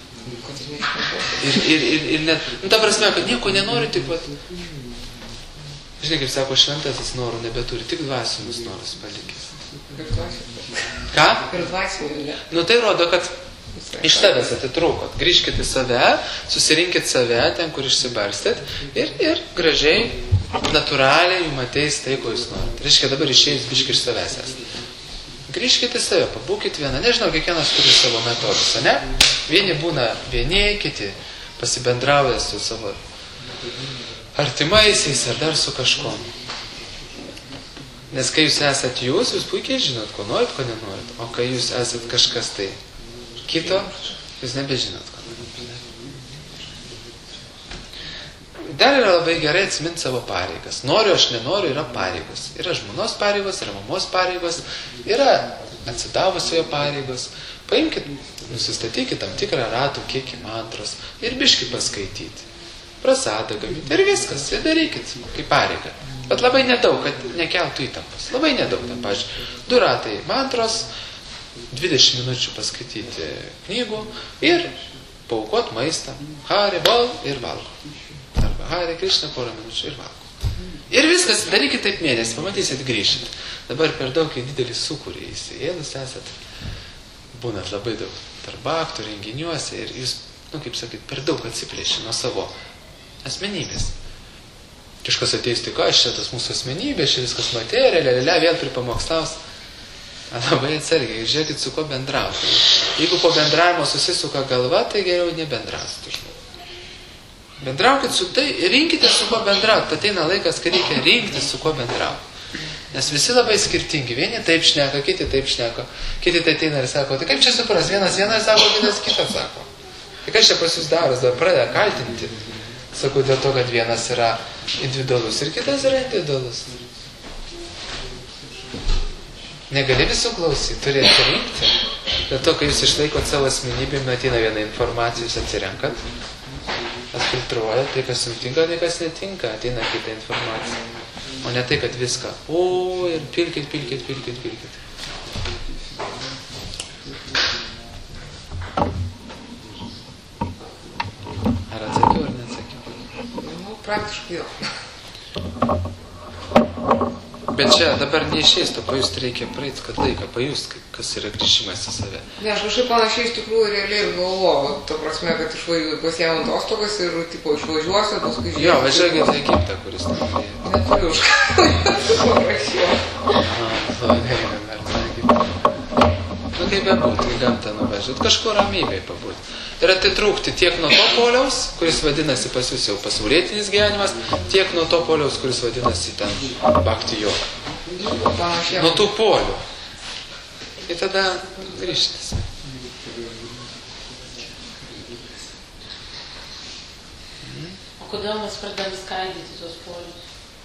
Ir net, ta prasme, kad nieko nenori, tik vat. Žinai, kaip sako, šventasis norų nebeturi, tik dvasinius norus palikęs. Ką? Ir dvasinių, ne. Nu tai rodo, kad iš tavęs atitrūkot. Grįžkit į save, susirinkit save ten, kur išsibarstėt ir gražiai, natūraliai jums ateis tai, ko jūs norit. Reiškia, dabar išėjus biški iš savęs esate. Grįžkit į save, pabūkit vieną. Nežinau, kiekvienas turi savo metodus, ne? Vieni būna vieni, kiti pasibendrauja su savo artimaisiais ar dar su kažkom. Nes kai jūs esat jūs puikiai žinot, ko norit, ko nenorit. O kai jūs esat kažkas tai kito, jūs nebežinot, ko norit. Dar yra labai gerai atsiminti savo pareigas. Noriu, aš nenoriu, yra pareigos. Yra žmonos pareigos, yra mamos pareigos, yra atsidavusiojo pareigos. Paimkit, nusistatykit tam tikrą ratų kiekį mantros ir biškį paskaityti. Prasadą gaminti ir viskas, ir darykit kaip pareigą. Bet labai nedaug, kad nekeltų įtampos. Labai nedaug, ten, pavyzdžiui, 2 ratai mantros, 20 minučių paskaityti knygų ir paaukot maistą. Hare, bol ir valgo. Arba Hare Krishna, porą minučių ir valgo. Ir viskas, darykit taip mėnesį, pamatysit, grįšit. Dabar per daug didelį sūkurį įsijėlus esat, būnat labai daug darbaktų, renginiuose ir jūs, kaip sakyt, per daug atsiplėši nuo savo asmenybės. Kažkas ateis, tai ką, čia tas mūsų asmenybės, čia viskas materija, vėl pripamokslaus. Labai atsargiai, žiūrėkit, su kuo bendrauti. Jeigu po bendravimo susisuka galva, tai geriau nebendrauti. Bendraukit su tai, rinkite su kuo bendrauti. Ateina laikas, kai reikia rinkti su kuo bendrauti. Nes visi labai skirtingi. Vieni taip šneka, kiti taip šneka. Kiti tai ateina ir sako, tai kaip čia supras, vienas sako, kitas kitą sako. Tai kas čia pas jūs daros, dar pradeda kaltinti. Sakau, dėl to, kad vienas yra individualus ir kitas yra individualus. Negali visų klausyti, turi atsirinkti. Dėl to, kai jūs išlaikot savo asmenybę, ateina viena informacija, jūs atsirenkat, atfiltruojat, tai kas jums tinka, tai kas netinka, ateina kita informacija. O ne tai, kad viską, ir pilkit. Ar atsakiau, ar neatsakiau? Praktiškai jo. Bet čia dabar neišeis, to pajust reikia praeiti, kad laiką pajust, kas yra grįžimas į save. Ne, aš kažkaip panašiai iš tikrųjų realiai ir galvoju, ta prasme, kad pasiėmant atostogas ir tipo išvažiuosiu, paskui žiūrėsiu. Jo, važiuokit į Egiptą, kuris ten turėjo. Neturiu už ką parašiau. Nu kaip bebūtų, į gamtą nuvažiuot, kažkur ramybėj pabūt. Ir atitrūkti tiek nuo to poliaus, kuris vadinasi pas jūs jau pasaulietinis gyvenimas, tiek nuo to poliaus, kuris vadinasi ten bhakti yoga. Nuo tų polių. Ir tada grįžtis. O kodėl mes pradėjome skaidyti tos polius?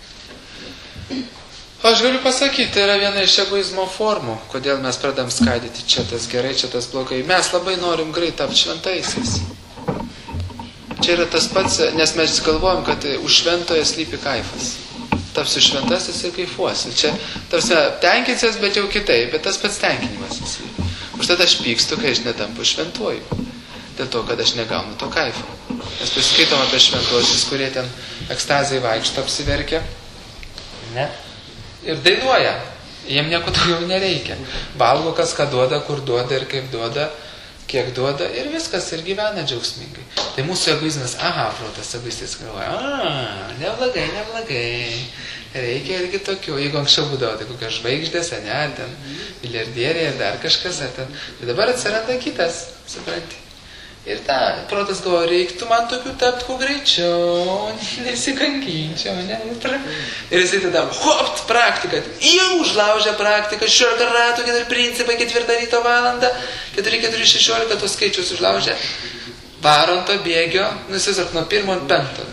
Aš galiu pasakyti, tai yra viena iš egoizmo formų, kodėl mes pradam skaidyti, čia tas gerai, čia tas blogai. Mes labai norim greit tapti šventaisiais. Čia yra tas pats, nes mes galvojam, kad už šventoje slypi kaifas. tapsiu šventasis ir kaifuosiu. Čia, tarsi, tenkinsies, bet jau kitaip, bet tas pats tenkinimas jis. Užtat aš pykstu, kai aš netampu šventuoju. Dėl to, kad aš negaunu to kaifo. Mes pasiskaitom apie šventuosius, kurie ten ekstazijai vaikšto apsiverkia. Ne? Ir dainuoja. Jiem nieko daugiau nereikia. Valgo, kas ką duoda, kur duoda ir kaip duoda, kiek duoda ir viskas, ir gyvena džiaugsmingai. Tai mūsų egoizmas, protas egoistas galvoja, neblogai. Reikia irgi tokių. Jeigu anksčiau būdavo, tai kokios žvaigždės, ten milijardieriai, dar kažkas, tai dabar atsiranda kitas, supranti. Ir protas galvoja, reiktų man tokių tapti kuo greičiau, nesikankinčiau, ne? Ir jisai tada, praktika, jau užlaužia praktiką, 16 ratų, 4 principai, 4 ryto valandą, 4-4-16, tos skaičius užlaužia, varom to bėgio, nusisak nuo 1 ant 5.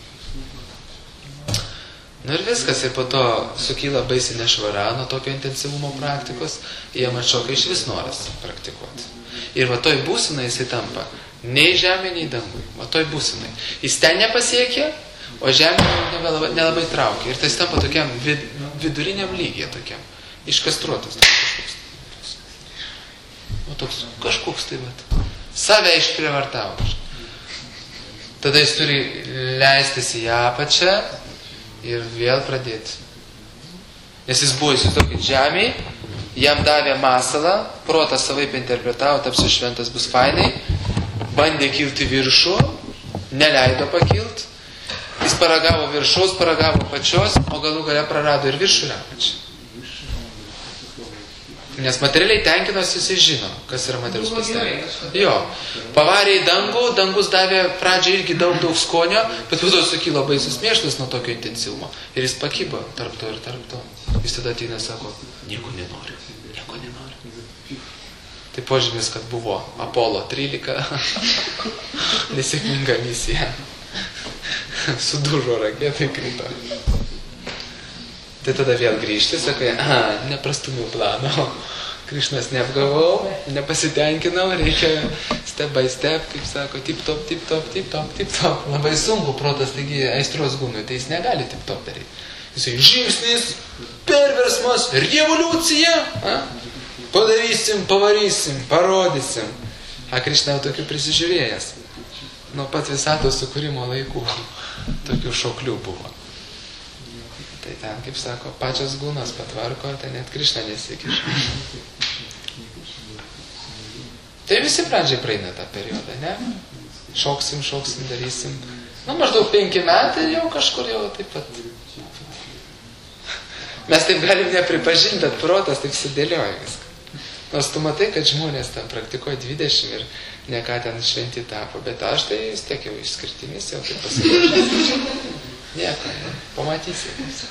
Ir viskas, ir po to sukyla baisi nešvara nuo tokio intensyvumo praktikos, jiem atšoka iš vis noras praktikuoti. Ir va toj būsinai jisai tampa nei žemė, nei dangui. Va toj būsinai. Jis ten nepasiekė, o žemė nelabai traukia. Ir tai jis tampa tokiam viduriniam lygiai tokiam. Iškastruotas. O toks kažkoks tai vat. Save išprievartavo. Tada jis turi leistis į apačią ir vėl pradėti. Nes jis buvo įsivaizduokit žemėj, jam davė masalą, protas savaip interpretavo, tapsiu šventas, bus fainai, bandė kilti viršų, neleido pakilt, jis paragavo viršaus, paragavo pačios, o galų gale prarado ir viršų ir apačią. Nes materialiai tenkinosi, jisai žino, kas yra materialus pasidarimas. Jo, pavarė į dangų, dangus davė pradžią irgi daug skonio, bet po to sukilo baisus mėšlas nuo tokio intensyvumo. Ir jis pakybo tarp to ir tarp to. Jis tada ateina ir sako, nieko nenoriu. Tai požymis, kad buvo Apollo 13, nesėkminga misija. Sudužo raketai, krito. Tai tada vėl grįžti, sakai, neprastumiau plano. Krišnas neapgavau, nepasitenkinau, reikia step by step, kaip sako, tip-top. Labai sunku, protas, taigi aistros gūnui, tai jis negali tip-top daryti. Jisai žingsnis, perversmas, revoliucija, padarysim, pavarysim, parodysim. Krišna jau tokių prisižiūrėjęs. Nuo pat visatos sukūrimo laikų tokių šoklių buvo. Tai ten, kaip sako, pačios gūnos patvarko, tai net Krišna nesikiša. Tai visi pradžiai praeina tą periodą, ne? Šoksim, darysim. Maždaug 5 metai jau kažkur jau taip pat. Mes taip galim nepripažinti, bet protas taip sudėlioja viską. Nors tu matai, kad žmonės ten praktikuoja 20 ir ne ką ten šventi tapo, bet aš tai vis tiek jau išskirtinis, jau taip pasakau. Nieko, pamatysi.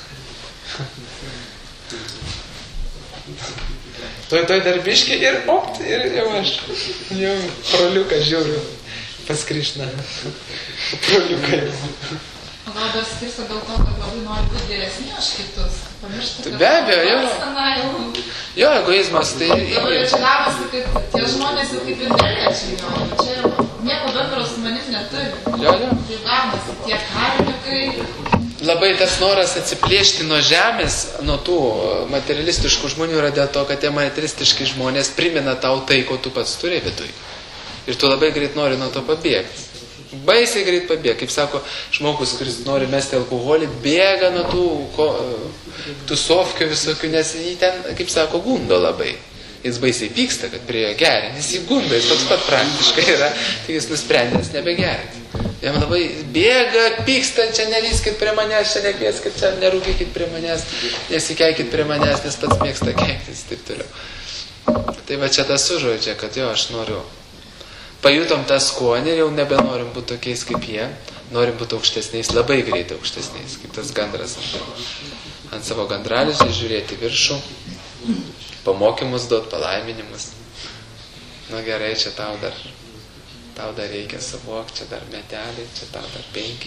Toj darbiški ir jau aš. Jau proliuką žiūriu pas Krišną. Proliuką jau. O gal dar skirsta dėl to, kad labai nori būti geresni už kitus? Pamiršta, be abejo, jo, egoizmas tai... Dabar čia gavosi, kad tie žmonės jau kaip ir nerečiai jo. Čia nieko bendro su manim neturi. Jo. Tai gavosi tie karininkai. Labai tas noras atsiplėšti nuo žemės, nuo tų materialistiškų žmonių yra dėl to, kad tie materialistiški žmonės primena tau tai, ko tu pats turi viduj. Ir tu labai greit nori nuo to pabėgti. Baisiai greit pabėga. Kaip sako, žmogus, kuris nori mesti alkoholį, bėga nuo tų sofkių visokių, nes jį ten, kaip sako, gundo labai. Jis baisiai pyksta, kad prie jo geria, nes jį gundo, jis toks pat praktiškai yra, tik jis nusprendęs nebegerinti. Jam labai bėga, pyksta, čia nelįskit prie manęs, čia nekvieskit, čia nerūkykit prie manęs, nesikeikit prie manęs, nes pats mėgsta keiktis, taip toliau. Tai va čia tas sužodžia, kad jo, aš noriu. Pajutom tą skonį ir jau nebenorim būti tokiais kaip jie, norim būti aukštesniais, labai greitai aukštesniais, kaip tas gandras ant savo gandralius, žiūrėti viršų, pamokymus duot, palaiminimus. Gerai, čia tau dar reikia savok, čia dar metelį, čia tau dar 5.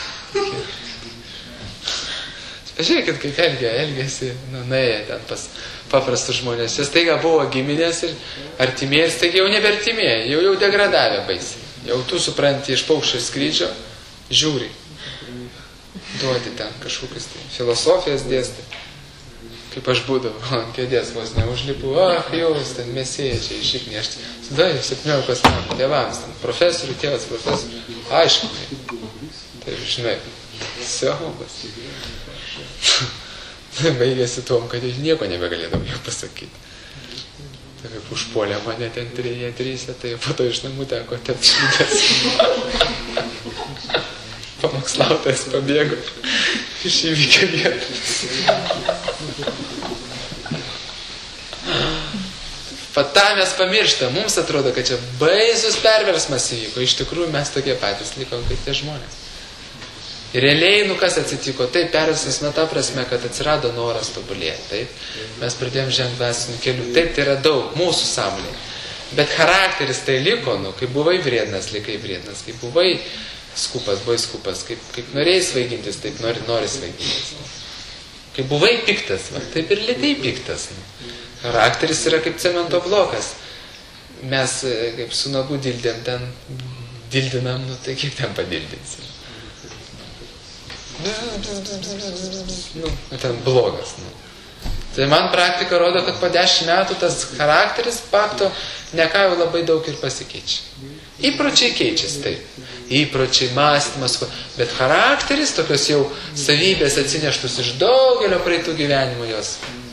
Pažiūrėkit, kaip elgėsi, nuėję ten pas paprastus žmonės. Jis taiga buvo giminės ir artimieji, taigi jau nebertimieji, jau degradavę baisiai. Jau tu supranti iš paukščio skrydžio, žiūri. duoti ten kažkokius tai filosofijas dėstė. Kaip aš būdavau ant kėdės, vos neužlipu, jūs ten mesėja čia išiknešti. Tada 17 metų tėvams, ten profesorių, tėvas profesorių, aišku, taip, žinai, siaubas. Baigėsi tuom, kad aš nieko nebegalėdavau jau pasakyti. Tai kaip užpuolė mane ten tryse, tai po to iš namų teko tepti šlydes. Pamokslautojas pabėgo iš įvykio vietos. Patą mes pamirštam, mums atrodo, kad čia baisus perversmas įvyko, iš tikrųjų mes tokie patys likom kaip tie žmonės. Ir realiai, kas atsitiko, taip, perversmas ta prasme, kad atsirado noras tobulėti, taip, mes pradėjom žengti dvasinių kelių, taip, tai yra daug mūsų sąmonė, bet charakteris tai liko, kai buvai vriednas, likai vriednas, kai buvai skupas, buvai skupas, kaip norėjai svaigintis, taip nori svaigintis. Kai buvai piktas, taip ir likai piktas. Charakteris yra kaip cemento blokas. Mes kaip su nagu dildėm ten dildinam, tai kiek ten padildinsim. Ten blogas. Tai man praktika rodo, kad po 10 metų tas charakteris pakto ne ką jau labai daug ir pasikeičia. Įpročiai keičiasi, taip. Įpročiai, mąstymas, bet charakteris, tokios jau savybės atsineštus iš daugelio praeitų gyvenimų jos.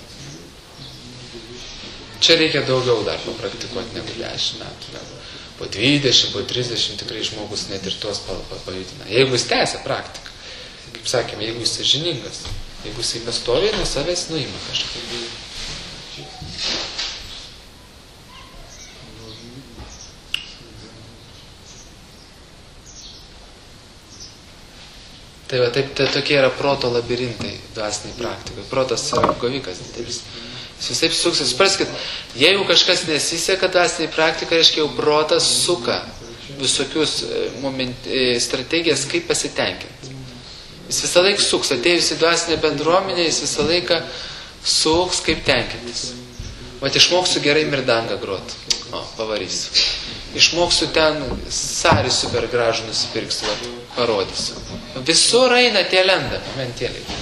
Čia reikia daugiau dar papraktikuoti negu 10 metų. Po 20, po 30 tikrai žmogus net ir tuos pajudina. Jeigu jis tęsia praktiką, kaip sakėme, jeigu jis sąžiningas, jeigu jis pastoviai nuo savęs nuima kažkaip. Tai va, taip, tokie yra proto labirintai dvasiniai praktikai. Protas yra govikas didelis. Jis visaip suksis. Supraskit, jeigu kažkas nesiseka dvasiniai praktikai, reiškia jau protas suka visokius strategijas, kaip pasitenkinti. Jis visą laiką suks. Atėjus į dvasinę bendruomenę, jis visą laiką suks, kaip tenkintis. Vat išmoksiu gerai mirdangą grot. Pavarysiu. Išmoksiu ten sarį super gražų nusipirksiu, parodysiu. Visur eina tie lenda, momentėliai.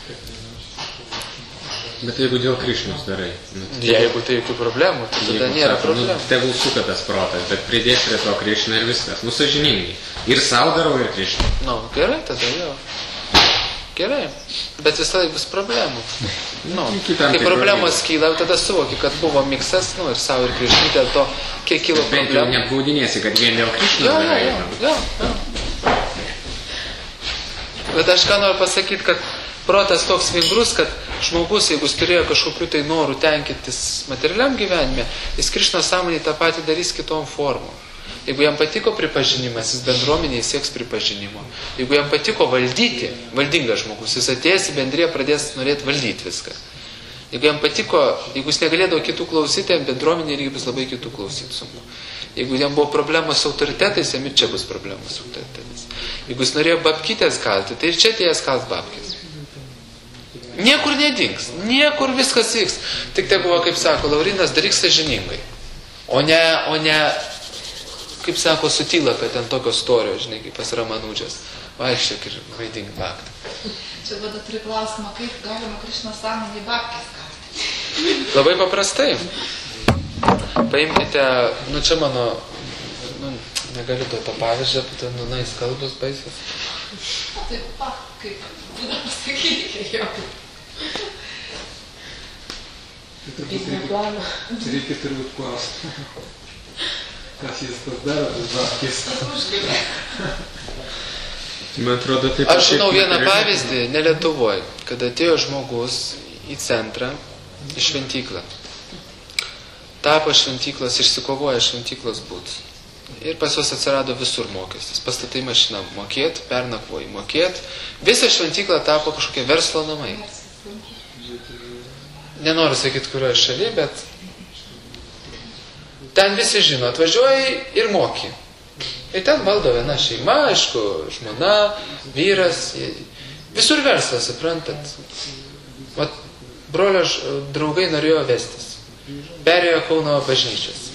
Bet jeigu dėl Krišnos darai? Jeigu tai jokių problemų, tai tada nėra problemų. Tegul suka tas protas, bet pridės prie to Krišną ir viskas. Sąžiningai. Ir savo darau, ir Krišną. Gerai, tada jau. Gerai. Bet visą laiką bus problemų. Kai problemos kyla, tada suvoki, kad buvo miksas, ir savo, ir Krišnai, dėl to, kiek kilo problemų. Bet jau neapgaudinėsi, kad vien dėl Krišnos darai. Jo. Bet aš ką noriu pasakyti, kad protas toks vingrus, kad žmogus, jeigu jis turėjo kažkokių tai norų tenkintis materialiam gyvenime, jis Krišnos sąmonėj tą patį darys kitom formom. Jeigu jam patiko pripažinimas, jis bendruomenėje sieks pripažinimo. Jeigu jam patiko valdyti, valdingas žmogus, jis atėjęs į bendriją pradės norėti valdyti viską. Jeigu jam patiko, jeigu jis negalėdavo kitų klausyti, jam bendruomenėje irgi bus labai kitų klausyti sunku. Jeigu jam buvo problemos su autoritetais, jam ir čia bus problemos su autoritetais. Jeigu jis norėjo babkytės kalti, tai ir čia atėjęs kalt babkės. Niekur nedings, niekur viskas vyks. Tik tai buvo, kaip sako Laurinas, daryk sąžiningai. O ne, kaip sako, sutyla, kad ten tokio storio, žinai, kaip pas Ramanudžas. Vaikščiok ir vaidink baktą. Čia vada turi klausimą, kaip galima Krišnos sąmonį babkės kalti? Labai paprastai. Paimkite, čia mano, negaliu to pavyzdžio, bet nais kalbos baisas. Taip, kaip būna pasakyti, jau. Reikia turbūt klausti. Kas jis tas daro, tas babkės. Man atrodo, taip. Aš žinau vieną pavyzdį, ne Lietuvoje, kad atėjo žmogus į centrą, į šventyklą. Tapo šventyklos, išsikovoja šventyklos būt. Ir pas juos atsirado visur mokestis. Pastatai mašiną mokėt, pernakvoji mokėt. Visa šventykla tapo kažkokie verslo namai. Nenoriu sakyti, kurioje šalyje, bet ten visi žino, atvažiuoji ir moki. Ir ten valdo viena šeima, aišku, žmona, vyras, visur verslas, suprantat. Vat, brolio draugai norėjo vestis. Perėjo Kauno bažnyčios.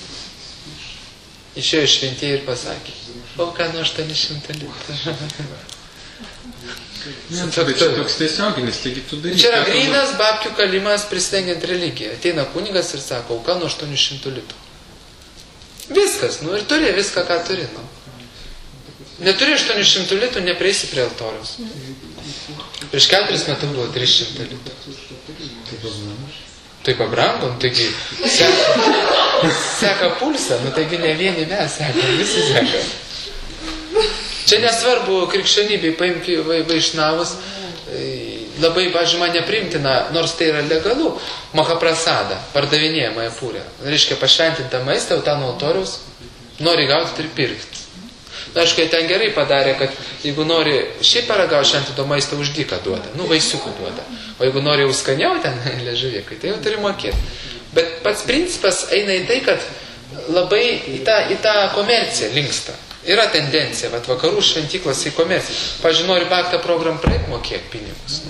Išėjo šventieji ir pasakė, o ką nuo 800 litų. Bet čia toks tiesioginis, taigi tu daryk. Čia yra grynas babkių kalimas prisidengiant religiją. Ateina kunigas ir sako, auka nuo 800 litų. Viskas, ir turi viską, ką turi, Neturi 800 litų, neprieisi prie altoriaus. Prieš 4 metus buvo 300 litų. Tai pabrangom, taigi seka pulsą, taigi ne vieni mes sekam, visi sekam. Čia nesvarbu krikščionybei paimti vaišnavus, labai, pavyzdžiui, man nepriimtina, nors tai yra legalu, mahaprasada, pardavinėjama pūrė. Reiškia, pašventintą maistą, tą nuo altoriaus, nori gauti ir pirkti. Aišku, jie ten gerai padarė, kad jeigu nori šiaip paragauti šventinto maisto, už dyką duoda, vaisiukų duoda. O jeigu nori jau skaniau ten liežuvėkai, tai jau turi mokėti. Bet pats principas eina į tai, kad labai į tą komerciją linksta. Yra tendencija, vakarų šventyklos į komerciją. Pavyzdžiui, nori baktą programą praeit, mokėk pinigus.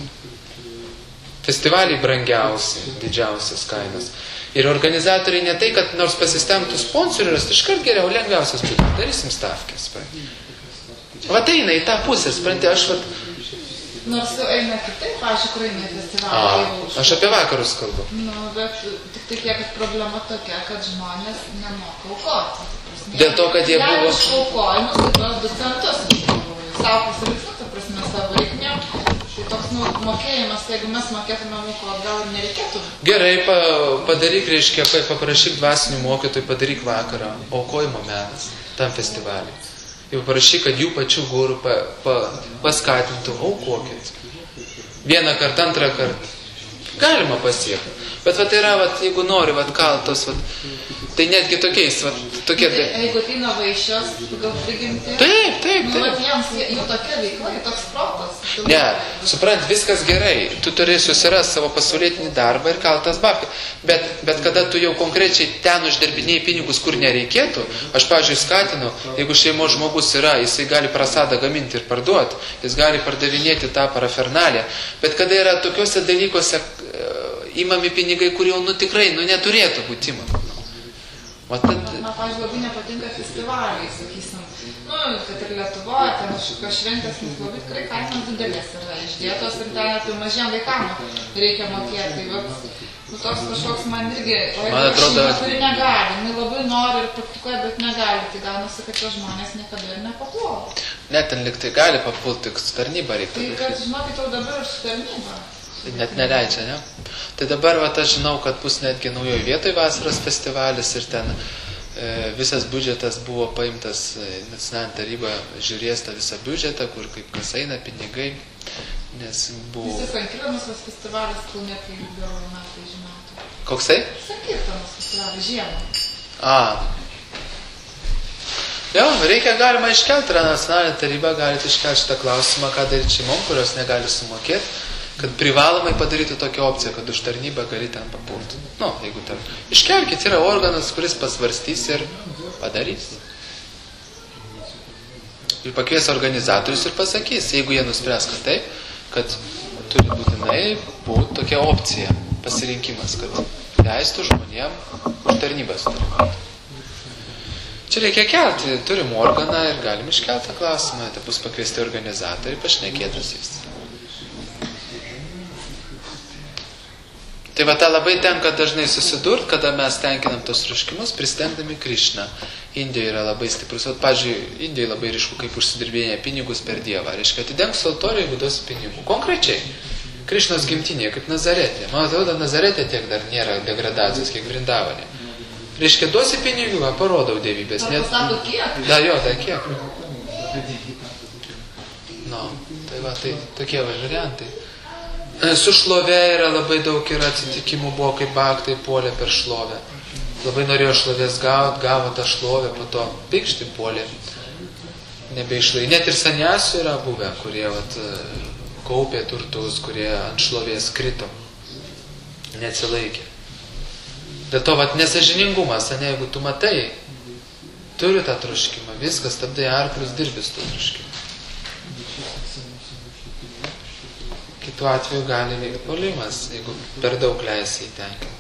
Festivaliai brangiausi, didžiausias kainas. Ir organizatoriai ne tai, kad nors pasistengtų sponsorių rasti, iškart geriau, lengviausias būtų. Darysim stavkės. Eina į tą pusę, spranti, aš Nors jau eina kitaip, kur eina festivaliai. Aš apie vakarus kalbu. Bet tik tai kiek problema tokia, kad žmonės nemoka aukoti. Dėl to, kad jie buvo... Išaukojimus, tai tuos 2 centus. Savo pasiliksnu, ta prasme, savo reikmėm. Tai toks mokėjimas, jeigu mes mokėtume aukoti, gal ir nereikėtų. Gerai, padaryk, reiškia, paprašyk dvasinių mokytojų, padaryk vakarą, aukojimo metas tam festivaliui. Ir parašyk, kad jų pačių gurų paskatintų, aukokit. Vieną kartą, antrą kartą. Galima pasiekti. Bet tai yra, jeigu nori, kaltos, tai netgi tokiais, tokie... Jeigu ateina vaišios, gal prigimti... Taip. Jiems jų tokia veikla, toks protas. Ne, suprant, viskas gerai. Tu turi susirasti savo pasaulietinį darbą ir kaltas babkę. Bet kada tu jau konkrečiai ten uždirbinėjai pinigus, kur nereikėtų, aš, pavyzdžiui, skatinu, jeigu šeimos žmogus yra, jisai gali prasadą gaminti ir parduoti, jis gali pardavinėti tą parafernalę. Bet kada yra tokiuose dalykuose imami pinigai, kurie jau tikrai neturėtų būti imami. Man, pavyzdžiui, labai nepatinka festivaliai, sakysim, kad ir Lietuvoje, ten kažkokios šventės, nes labai tikrai kainos didelės yra išdėtos ir ten apie mažiem vaikam reikia mokėti. Toks kažkoks man irgi, man atrodo, kuri negali, jinai labai nori ir praktikuoja, bet negali, tai gaunasi, kad tie žmonės niekada ir nepapuola. Ne, ten liktai gali papulti, tik su tarnyba reiktų. Tai, kad žinokit, jau dabar ir su tarnyba. Net neleidžia, ne? Tai dabar aš žinau, kad bus netgi naujoje vietoje vasaros festivalis ir ten visas biudžetas buvo paimtas, nacionalinė taryba žiūrės tą visą biudžetą, kur kaip kas eina, pinigai, nes buvo... Jis Sankirtanos festivalis Kaune, kai buvo metai žinotų. Koksai? Sankirtanos festivalis žiemą. Jo, reikia galima iškelti, yra nacionalinė taryba, galite iškelti šitą klausimą, ką daryti šeimom, kurios negali sumokėti. Kad privalomai padarytų tokią opciją, kad už tarnybą gali ten papulti. Jeigu ten. Iškelkit, yra organas, kuris pasvarstys ir padarys. Ir pakvies organizatorius ir pasakys, jeigu jie nuspręs, kad taip, kad turi būtinai būti tokia opcija, pasirinkimas, kad leistų žmonėm už tarnybą sutarnauti. Čia reikia kelti, turim organą ir galim iškelti klausimą, tai bus pakviesti organizatoriai, pašnekėtas jis. Tai tą labai tenka dažnai susidurt, kada mes tenkinam tos troškimus, pristengdami Krišną. Indijoje yra labai stiprus. Pavyzdžiui, Indijoje labai ryšku, kaip užsidirbinėja pinigus per Dievą. Reiškia, atidengs altorių, jeigu duosi pinigų. Konkrečiai. Krišnos gimtinėje, kaip Nazaretė. Man atrodo, Nazaretė tiek dar nėra degradacijos, kiek Vrindavane. Reiškia, duosi pinigų, parodau dievybės. Ar pasako kiek? Da, kiek. Tai tokie variantai. Su šlove yra labai daug ir atsitikimų buvo, kaip baktai puolė per šlovę. Labai norėjo šlovės gauti, gavo tą šlovę, po to pikšti puolė. Nebeišlai. Net ir saniasių yra buvę, kurie kaupė turtus, kurie ant šlovės krito. Neatsilaikė. Dėl to nesažiningumas, jeigu tu matai, turi tą troškimą, viskas, tabdai arklius dirbis to troškimą. Kitu atveju gali veikti puolimas, jeigu per daug leisi įtenkinti.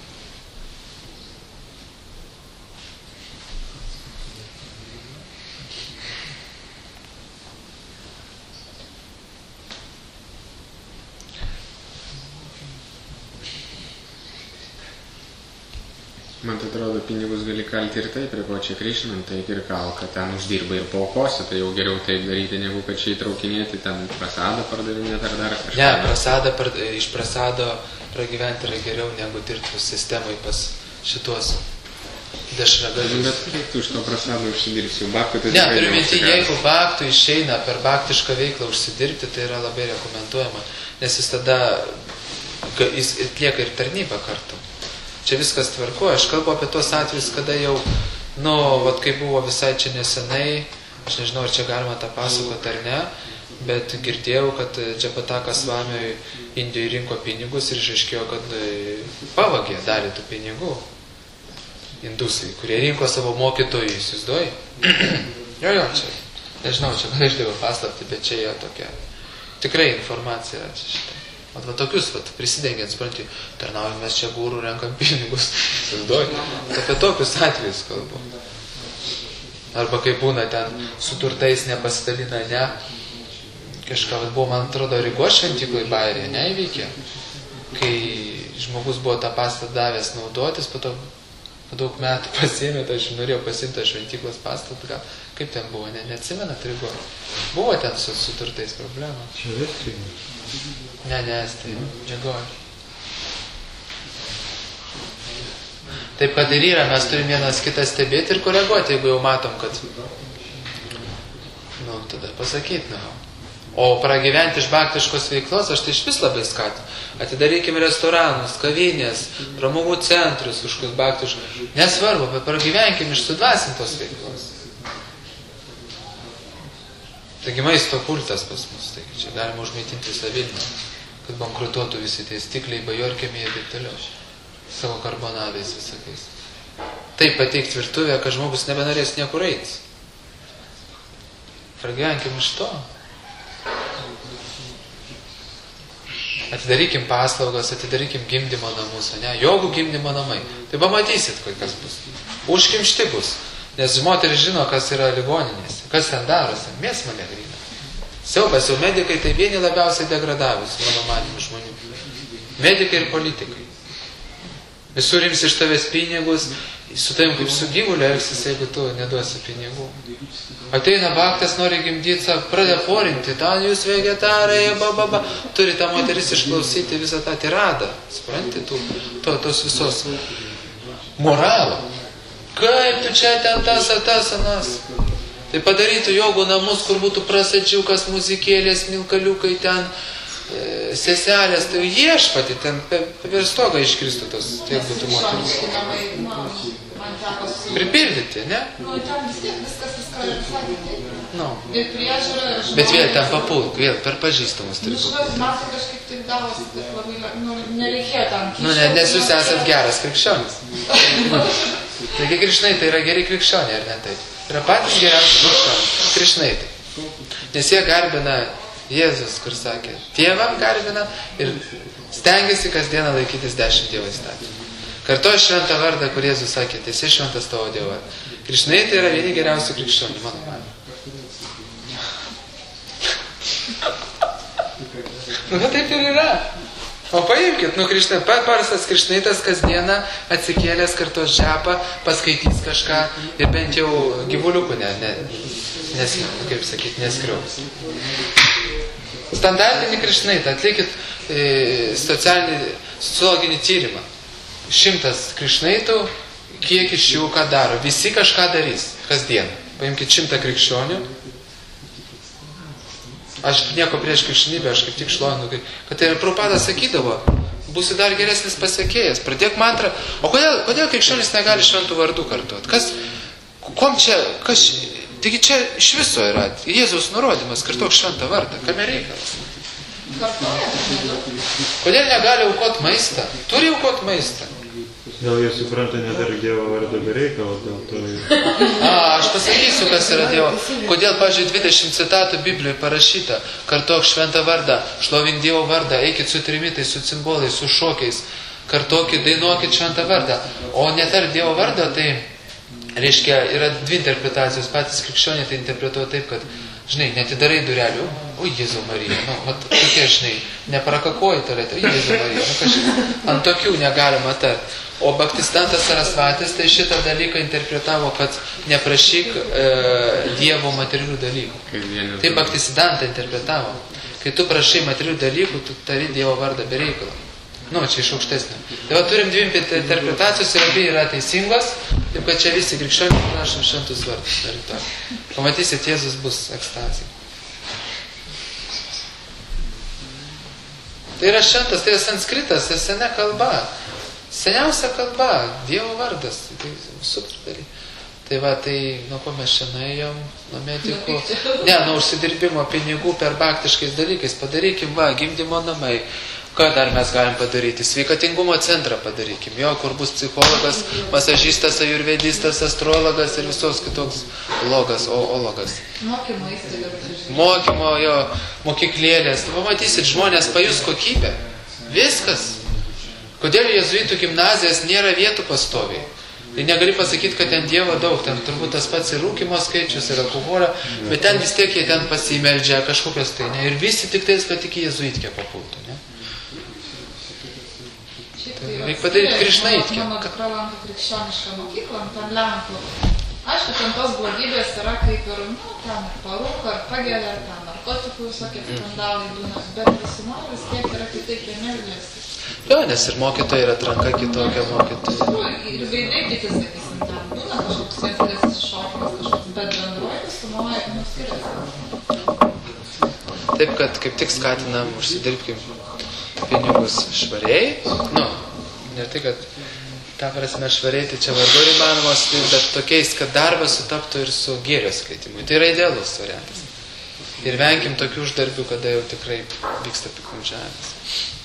Man tai atrodo, pinigus gali kalti ir taip, prie ko čia Krišnam, tai ir kal, kad ten uždirba ir paukosi, tai jau geriau taip daryti, negu kad čia įtraukinėti, ten prasadą pardavinėti ar dar kažką. Ne, iš prasado pragyventi yra geriau, negu dirbti sistemai pas šituos dešragalius. Bet kaip tu už to prasado užsidirbsi? Baktų tai ne, turiu minti, jeigu baktų išeina per baktišką veiklą užsidirbti, tai yra labai rekomenduojama, nes jis tada jis atlieka ir tarnybą kartu. Čia viskas tvarkuoja. Aš kalbu apie tos atvejus, kada jau, vat kai buvo visai čia nesenai, aš nežinau, ar čia galima tą pasakoti ar ne, bet girdėjau, kad Džapatakas Svamiui Indijoje rinko pinigus ir išaiškėjo, kad pavagė dalį tų pinigų. Indusai, kurie rinko savo mokytojus, jūs duoji? Jo, čia. Nežinau, čia gal išdėjau paslapti, bet čia yra tokia. Tikrai informacija yra čia šitai. Va tokius, prisidengiant, supranti, tarnaujam mes čia gūrų, renkam pinigus, apie tokius atvejus kalbu. Arba kai būna ten su turtais nepasidalina, ne, kažką, buvo, man atrodo, Rygos šventykloj Bairėje, neįvykė, kai žmogus buvo tą pastatą davęs naudotis, po to daug metų pasiėmė, tai aš norėjau pasiimti šventyklos pastatą, kaip ten buvo, neatsimenat Rygo, buvo ten su turtais problema. Čia viskai. Ne, tai Džegoj. Taip, kad ir yra, mes turim vienas kitą stebėti ir koreguoti, jeigu jau matom, kad tada pasakyti, O pragyventi iš baktiškos veiklos, aš tai iš vis labai skatinu. Atidarykime restoranus, kavinės, pramogų centrus, kažkokius baktiškus. Nesvarbu, bet pragyvenkim iš sudvasintos veiklos. Taigi maisto kultas pas mus, taigi čia galima užmaitinti visą Vilnių, kad bankrutuotų visi tie stikliai, bajorkėmiai ir taip toliau, savo karbonadais visakais. Taip pateikti virtuvę, kad žmogus nebenorės niekur eiti. Pragyvenkim iš to. Atidarykim paslaugas, atidarykim gimdymo namus, jogų gimdymo namai. Tai pamatysit, kas bus. Užkimšti bus. Nes moteris žino, kas yra ligoninėse, kas ten darosi, mėsmalė grįna. Siaubas, jau medikai tai vieni labiausiai degradavusi, mano manimu, žmonių. Medikai ir politikai. Visur ims iš tavęs pinigus, su tavim kaip su gyvuliu elgsis, jeigu tu neduosi pinigų. Ateina baktas, nori gimdyti, sako, pradeda porinti, ten jūs vegetarai, turi tą moteris išklausyti visą tą tiradą, supranti, tos visos moralo. Kaip tu čia ten tas, anas. Tai padarytų jogų namus, kur būtų prasadžiukas, muzikėlės, milkaliukai ten, seselės, tai viešpati, ten per stogą iškristų tos, tiek būtų moteris. Pripildyti, ne? Ten vis tiek viskas sakyti. Ir priežiūra. Bet vėl ten papulk, vėl per pažįstamus turi būti. Man tai kažkaip taip gavosi, kad labai, nereikėjo tam kišti. Nes jūs esat geras krikščionis. Taigi Krišnai tai yra geri krikščioniai, ar ne taip? Yra patys geriausi krikščioniai. Krišnai tai. Nes jie garbina Jėzus, kur sakė, tėvą garbina ir stengiasi kasdieną laikytis 10 Dievo įstatymų. Kartoja šventą vardą, kur Jėzus sakė, tiesiai šventas tavo Dievo vardą. Krišnai tai yra vieni geriausių krikščionių, mano manimi. Taip ir yra. O paimkit, Krišnai, paprastas Krišnaitas kasdieną atsikėlęs kartos žepą, paskaitys kažką ir bent jau gyvuliukų neskriaus. Standartinį Krišnaitą, atlikit sociologinį tyrimą. 100 Krišnaitų, kiek iš jų ką daro. Visi kažką darys kasdieną. Paimkit 100 krikščionių. Aš nieko prieš krikščionybę, aš kaip tik šlovinu, kad tai Prabhupada sakydavo, būsi dar geresnis pasiekėjas, pradėk mantrą. O kodėl krikščionis negali šventų vardų kartuoti? Taigi čia iš viso yra Jėzaus nurodymas, kartuok šventą vardą, kame reikalas? Kodėl negali aukot maistą? Turi aukot maistą. Gal jie supranta nedar Dievo vardą be reikalo, dėl to... Aš pasakysiu, kas yra Dievo. Kodėl, pavyzdžiui, 20 citatų Biblijoje parašyta, kartok šventą vardą, šlovink Dievo vardą, eikit su trimitais, su cimbolais, su šokiais, kartokit, dainuokit šventą vardą. O netar Dievo vardą, tai Reiškia, yra dvi interpretacijos, patys krikščioniai tai interpretuoja taip, kad, žinai, netidarai durelių, oi, Jėzau Marija, tokie, žinai, neprakakoji tarėte, oi, Jėzau Marija, ant tokių negalima tarti. O Bhaktistantas Sarasvatis tai šitą dalyką interpretavo, kad neprašyk Dievo materialių dalykų. Tai Bhaktisidanta interpretavo. Kai tu prašai materialių dalykų, tu tari Dievo vardą be reikalo. Čia iš aukštesnio. Tai va, turim dvi interpretacijos ir abi yra teisingos, taip kad čia visi krikščioniai prašom šventus vardus. Pamatysit, Jėzus bus ekstazija. Tai yra šventas, tai yra sanskritas, tai sena kalba. Seniausia kalba, Dievo vardas. Tai super dalykai. Tai va, tai nuo ko mes čia nuėjom, nuo medikų. Nuo užsidirbimo pinigų per baktiškais dalykais. Padarykim, gimdymo namai. Ką dar mes galim padaryti? Sveikatingumo centrą padarykim. Kur bus psichologas, masažistas, ajurvedistas, astrologas ir visos kitoks ologas. Mokymo įstaigas. Mokymo, mokyklėlės. Pamatysit, žmonės pajus kokybę. Viskas. Kodėl jėzuitų gimnazijas nėra vietų pastoviai? Tai negali pasakyti, kad ten Dievo daug, ten turbūt tas pats ir rūkimo skaičius, ir alkoholio, bet ten vis tiek jie ten pasimeldžia kažkokios tai, ne? Ir visi tik tais, kad tik į jėzuitkę papultų, ne? Reikia padaryti Krišnaitkę. Mano dukra lanko krikščionišką mokyklą, ten Lenkų. Aišku, ten tos blogybės yra kaip ir, ten parūko, ar pagelia, ten narkotikų visokie skandalai būna, bet visumoj vis tiek yra kitaip energijos. Nes ir mokytojai yra atranka kitokia mokytojai. Ir veidai kitis, sakysim, ten būna kažkoks vienas šokas, kažkoks, bet bendroji visumoje skiriasi. Taip, kad kaip tik skatinam užsidirbkim pinigus švariai, ne tai, kad ta prasme švariai, tai čia vargu ir įmanomos, bet tokiais, kad darbas sutaptų ir su gėrio skaitimui. Tai yra idealus variantas. Ir venkim tokių uždarbių, kada jau tikrai vyksta piknaudžiavimas.